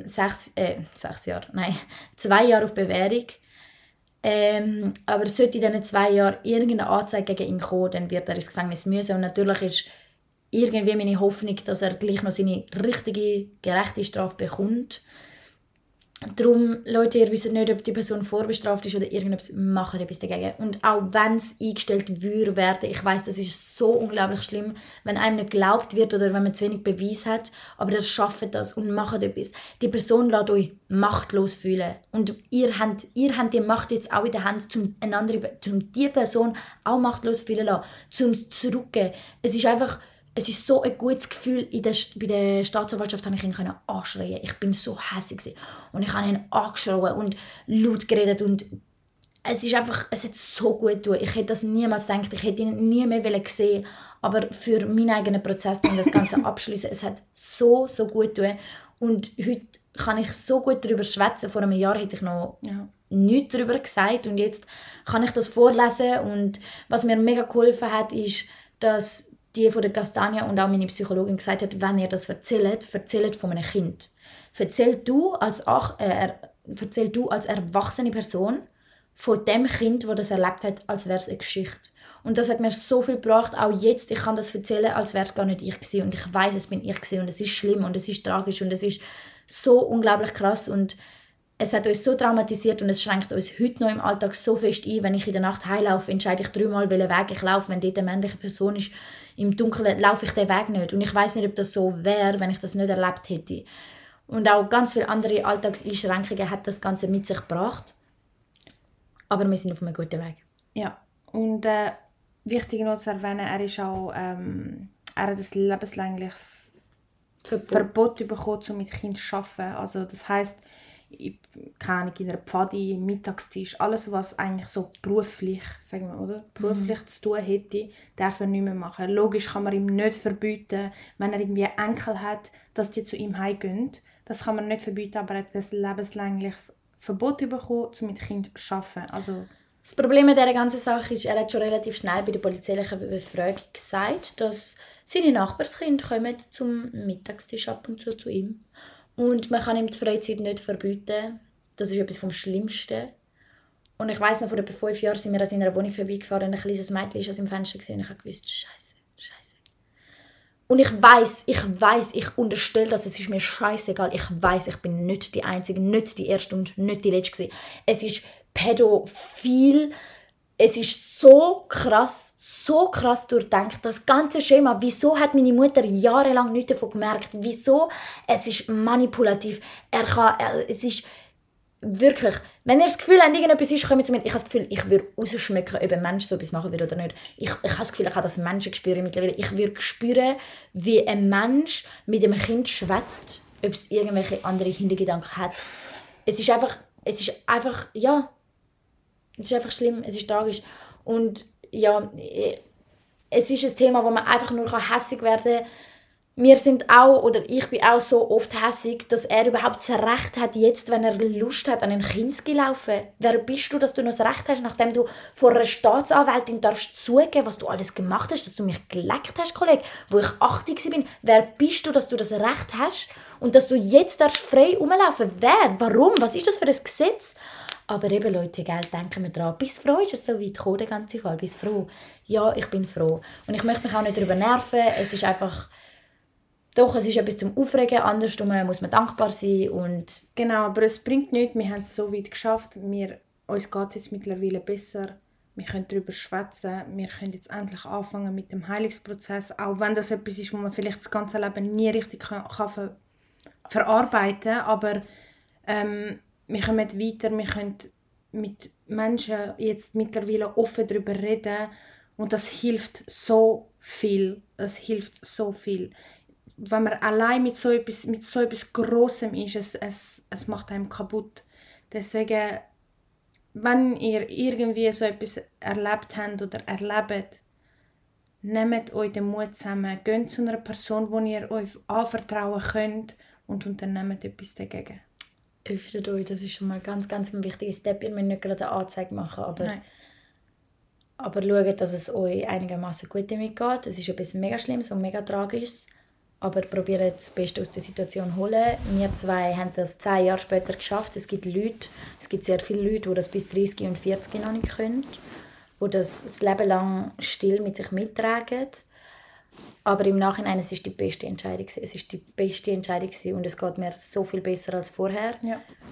2 Jahre auf Bewährung. Aber sollte in diesen 2 Jahren irgendeine Anzeige gegen ihn kommen, dann wird er ins Gefängnis müssen. Und natürlich ist irgendwie meine Hoffnung, dass er gleich noch seine richtige, gerechte Strafe bekommt. Darum, Leute, ihr wisst nicht, ob die Person vorbestraft ist oder irgendetwas, macht etwas dagegen. Und auch wenn es eingestellt würde werden, ich weiss, das ist so unglaublich schlimm, wenn einem nicht geglaubt wird oder wenn man zu wenig Beweis hat, aber ihr schafft das und macht etwas. Die Person lässt euch machtlos fühlen. Und ihr habt die Macht jetzt auch in der Hand, um die Person auch machtlos fühlen zu lassen, um es zurückzugeben. Es ist so ein gutes Gefühl. Bei der Staatsanwaltschaft konnte ich ihn anschreien. Ich bin so hässlich. Und ich habe ihn angeschrien und laut geredet. Und es hat so gut getan. Ich hätte das niemals gedacht. Ich hätte ihn nie mehr sehen. Aber für meinen eigenen Prozess, um das Ganze abschließen, es hat so, so gut getan. Und heute kann ich so gut darüber schwätzen. Vor einem Jahr hätte ich noch nichts darüber gesagt. Und jetzt kann ich das vorlesen. Und was mir mega geholfen hat, ist, dass die von der Castania und auch meine Psychologin gesagt hat, wenn ihr das erzählt von einem Kind. Erzähl du als erwachsene Person von dem Kind, das das erlebt hat, als wäre es eine Geschichte. Und das hat mir so viel gebracht, auch jetzt, ich kann das erzählen, als wäre es gar nicht ich gewesen. Und ich weiß, es bin ich gewesen. Und es ist schlimm und es ist tragisch und es ist so unglaublich krass und es hat uns so traumatisiert und es schränkt uns heute noch im Alltag so fest ein. Wenn ich in der Nacht heimlaufe, entscheide ich 3-mal, welchen Weg ich laufe. Wenn dort eine männliche Person ist, im Dunkeln laufe ich den Weg nicht. Und ich weiß nicht, ob das so wäre, wenn ich das nicht erlebt hätte. Und auch ganz viele andere Alltagseinschränkungen hat das Ganze mit sich gebracht. Aber wir sind auf einem guten Weg. Ja, und wichtig noch zu erwähnen, er hat ein lebenslängliches Verbot bekommen, um mit Kindern zu arbeiten. Also das heisst, in einer Pfade, Mittagstisch, alles, was eigentlich so beruflich, sagen wir, oder? Beruflich zu tun hätte, darf er nicht mehr machen. Logisch kann man ihm nicht verbieten, wenn er irgendwie einen Enkel hat, dass die zu ihm heimgehen. Das kann man nicht verbieten, aber er hat ein lebenslängliches Verbot bekommen, um mit Kindern zu arbeiten. Also, das Problem mit dieser ganzen Sache ist, er hat schon relativ schnell bei der polizeilichen Befragung gesagt, dass seine Nachbarskinder kommen zum Mittagstisch ab und zu ihm. Und man kann ihm die Freizeit nicht verbieten. Das ist etwas vom Schlimmsten. Und ich weiss noch, vor etwa 5 Jahren sind wir an seiner Wohnung vorbeigefahren und ein kleines Mädchen war aus dem Fenster und ich habe gewusst, Scheiße. Und ich weiss, ich unterstelle das, es ist mir scheißegal. Ich weiss, ich bin nicht die Einzige, nicht die Erste und nicht die Letzte gewesen. Es ist pädophil. Es ist so krass durchdenkt. Das ganze Schema, wieso hat meine Mutter jahrelang nichts davon gemerkt? Wieso? Es ist manipulativ. Es ist wirklich, wenn ihr das Gefühl habt, irgendetwas ist, kommt zu mir. Ich habe das Gefühl, ich würde rausschmecken, ob ein Mensch so etwas machen würde oder nicht. Ich habe das Gefühl, ich habe das Menschengespür mittlerweile. Ich würde spüren, wie ein Mensch mit einem Kind schwätzt, ob es irgendwelche andere Hintergedanken hat. Es ist einfach schlimm, es ist tragisch. Und ja, es ist ein Thema, wo man einfach nur hässig werden kann. Wir sind auch, oder ich bin auch so oft hässig, dass er überhaupt das Recht hat, jetzt, wenn er Lust hat, an ein Kind zu laufen. Wer bist du, dass du noch das Recht hast, nachdem du vor einer Staatsanwältin darfst zugeben, was du alles gemacht hast, dass du mich geleckt hast, Kollege, wo ich 80 war. Wer bist du, dass du das Recht hast und dass du jetzt frei rumlaufen darfst? Wer? Warum? Was ist das für ein Gesetz? Aber eben, Leute, gell, denken wir dran. Bis froh ist es so weit gekommen, der ganze Fall. Bis froh. Ja, ich bin froh. Und ich möchte mich auch nicht darüber nerven. Es ist einfach... Doch, es ist etwas zum Aufregen. Andersrum muss man dankbar sein. Und genau, aber es bringt nichts. Wir haben es so weit geschafft. Uns geht es jetzt mittlerweile besser. Wir können darüber schwätzen. Wir können jetzt endlich anfangen mit dem Heilungsprozess. Auch wenn das etwas ist, wo man vielleicht das ganze Leben nie richtig kann verarbeiten kann. Aber wir kommen weiter. Wir können mit Menschen jetzt mittlerweile offen darüber reden. Und das hilft so viel. Das hilft so viel. Wenn man allein mit so etwas Grossem ist, es macht einem kaputt. Deswegen, wenn ihr irgendwie so etwas erlebt habt oder erlebt, nehmt euch den Mut zusammen, geht zu einer Person, wo ihr euch anvertrauen könnt und unternehmt etwas dagegen. Öffnet euch, das ist schon mal ganz, ganz ein wichtiger Step. Ihr müsst nicht gerade eine Anzeige machen, aber schaut, dass es euch einigermaßen gut damit geht. Es ist etwas mega Schlimmes und mega Tragisches. Aber probiert das Beste aus der Situation zu holen. Wir zwei haben das 10 Jahre später geschafft. Es gibt sehr viele Leute, die das bis 30 und 40 noch nicht können. Die das Leben lang still mit sich mittragen. Aber im Nachhinein, es ist die beste Entscheidung. Es ist die beste Entscheidung und es geht mir so viel besser als vorher. Ja.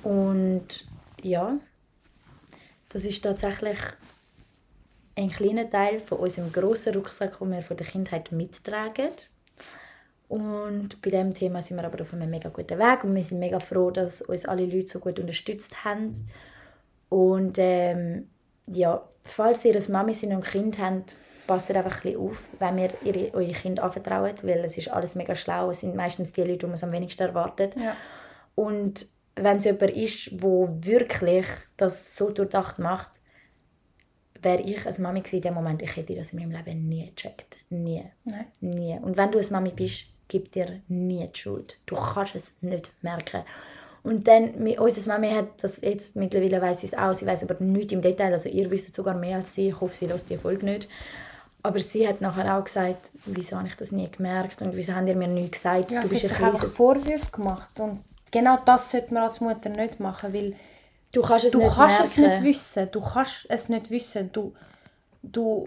Und ja, das ist tatsächlich ein kleiner Teil von unserem grossen Rucksack, den wir von der Kindheit mittragen. Und bei diesem Thema sind wir aber auf einem mega guten Weg und wir sind mega froh, dass uns alle Leute so gut unterstützt haben. Und ja, falls ihr eine Mami sind und ein Kind habt, passt einfach ein bisschen auf, wenn ihr euer Kind anvertraut, weil es ist alles mega schlau. Es sind meistens die Leute, die man es am wenigsten erwartet. Ja. Und wenn es jemand ist, der wirklich das so durchdacht macht, wäre ich als Mami in dem Moment, ich hätte das in meinem Leben nie gecheckt. Nie. Nein. Nie. Und wenn du als Mami bist, gib dir nie die Schuld. Du kannst es nicht merken. Und dann, unsere Mami hat das jetzt, mittlerweile weiss sie es auch, sie weiss aber nichts im Detail, also ihr wisst sogar mehr als sie, ich hoffe, sie hört die Folge nicht. Aber sie hat nachher auch gesagt, wieso habe ich das nie gemerkt und wieso habt ihr mir nichts gesagt? Ja, Du sie bist hat ein sich einfach kleines... Vorwürfe gemacht und genau das sollte man als Mutter nicht machen, weil Du kannst es du nicht kannst merken. es nicht wissen. Du kannst es nicht wissen. Du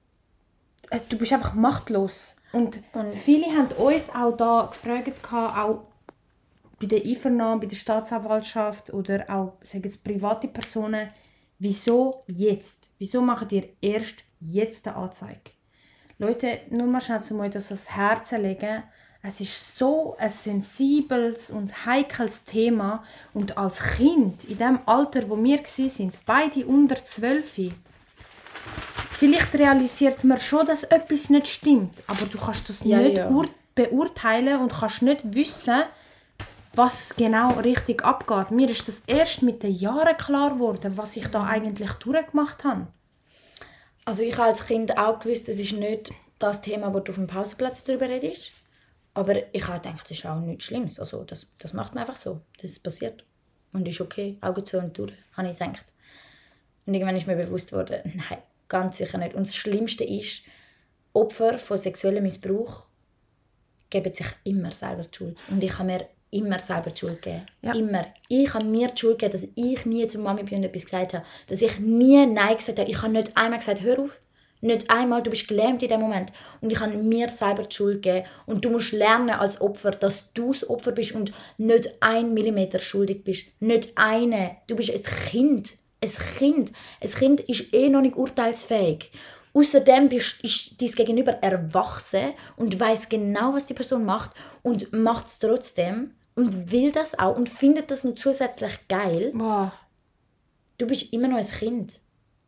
bist einfach machtlos. Und viele haben uns auch da gefragt, auch bei der Einvernahme, bei der Staatsanwaltschaft oder auch sagen jetzt, private Personen, wieso jetzt? Wieso macht ihr erst jetzt eine Anzeige? Leute, nur mal schnell zu euch das ans Herz legen. Es ist so ein sensibles und heikles Thema. Und als Kind, in dem Alter, wo wir waren, beide unter 12, vielleicht realisiert man schon, dass etwas nicht stimmt. Aber du kannst das nicht beurteilen und kannst nicht wissen, was genau richtig abgeht. Mir ist das erst mit den Jahren klar geworden, was ich da eigentlich durchgemacht habe. Also ich habe als Kind auch gewusst, es ist nicht das Thema, wo du auf dem Pausenplatz darüber redest. Aber ich habe gedacht, das ist auch nichts Schlimmes. Also das macht man einfach so. Das passiert. Und ist okay. Augen zu und durch, habe ich gedacht. Und irgendwann ist mir bewusst worden, nein, ganz sicher nicht. Und das Schlimmste ist, Opfer von sexuellem Missbrauch geben sich immer selber die Schuld. Und ich habe mir immer selber die Schuld gegeben. Ja. Immer. Ich habe mir die Schuld gegeben, dass ich nie zur Mami bin und etwas gesagt habe. Dass ich nie Nein gesagt habe. Ich habe nicht einmal gesagt, hör auf. Nicht einmal, du bist gelähmt in dem Moment. Und ich habe mir selber die Schuld gegeben. Und du musst lernen als Opfer, dass du das Opfer bist und nicht 1 Millimeter schuldig bist. Nicht eine. Du bist ein Kind. Ein Kind. Ein Kind ist noch nicht urteilsfähig. Außerdem ist dein Gegenüber erwachsen und weiß genau, was die Person macht und macht es trotzdem und will das auch und findet das noch zusätzlich geil. Wow. Du bist immer noch ein Kind.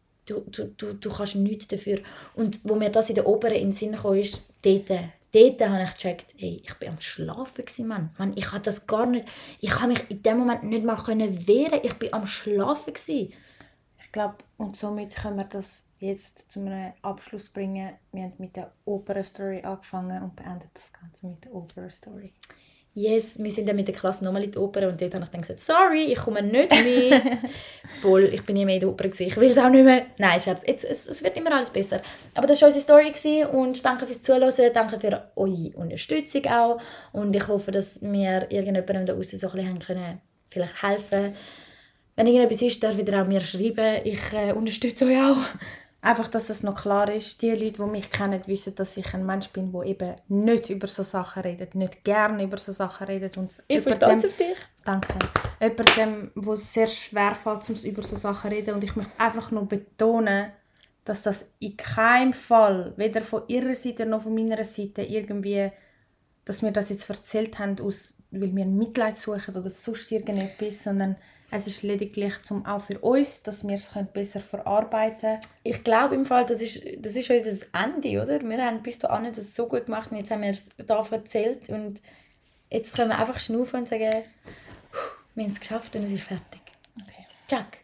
Du kannst nichts dafür. Und wo mir das in der Oper in den Sinn kam, ist, dort habe ich gecheckt, ey, ich war am Schlafen, Mann. Ich habe das gar nicht, ich habe mich in dem Moment nicht mal wehren. Ich war am Schlafen. Ich glaube, und somit können wir das jetzt zu einem Abschluss bringen. Wir haben mit der Opera-Story angefangen und beenden das Ganze mit der Opera-Story. Yes, wir sind dann mit der Klasse nochmal in die Oper und dort habe ich dann gesagt, sorry, ich komme nicht mit. Voll, ich bin nie mehr in der Oper gewesen. Ich will es auch nicht mehr. Nein, Scherz, es wird immer alles besser. Aber das war unsere Story und danke fürs Zuhören, danke für eure Unterstützung auch. Und ich hoffe, dass wir irgendjemandem da draussen so ein bisschen können, vielleicht helfen. Wenn irgendetwas ist, dürft ihr auch mir schreiben. Ich unterstütze euch auch. Einfach, dass es noch klar ist, die Leute, die mich kennen, wissen, dass ich ein Mensch bin, der eben nicht über so Sachen redet, nicht gerne über so Sachen redet. Und ich bin stolz auf dich. Danke. Jemandem, wo es sehr schwer fällt, über so Sachen zu reden. Und ich möchte einfach nur betonen, dass das in keinem Fall, weder von ihrer Seite noch von meiner Seite, irgendwie, dass wir das jetzt erzählt haben, weil wir Mitleid suchen oder sonst irgendetwas, sondern es ist lediglich auch für uns, dass wir es besser verarbeiten können. Ich glaube im Fall, das ist unser Ende, oder? Wir haben bis dahin das so gut gemacht und jetzt haben wir es hier erzählt und jetzt können wir einfach schnaufen und sagen, wir haben es geschafft und es ist fertig. Okay. Tschak.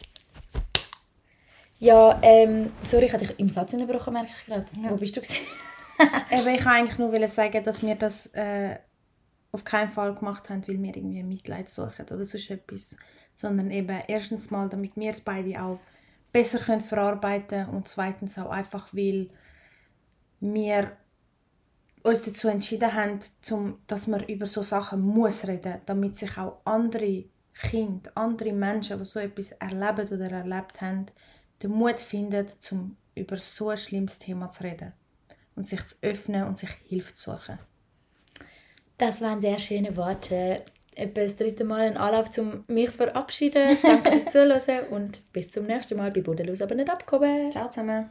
Ja, sorry, ich habe dich im Satz unterbrochen, merke ich gerade. Ja. Wo bist du gewesen? Ich wollte eigentlich nur sagen, dass wir das auf keinen Fall gemacht haben, weil wir irgendwie Mitleid suchen oder sonst etwas. Sondern eben erstens mal, damit wir es beide auch besser verarbeiten können und zweitens auch einfach, weil wir uns dazu entschieden haben, dass man über so Sachen muss reden, damit sich auch andere Kinder, andere Menschen, die so etwas erleben oder erlebt haben, den Mut finden, um über so ein schlimmes Thema zu reden und sich zu öffnen und sich Hilfe zu suchen. Das waren sehr schöne Worte. etwa das dritte Mal einen Anlauf, um mich zu verabschieden. Danke fürs Zuhören und bis zum nächsten Mal bei Bodenlos aber nicht abgehoben. Ciao zusammen.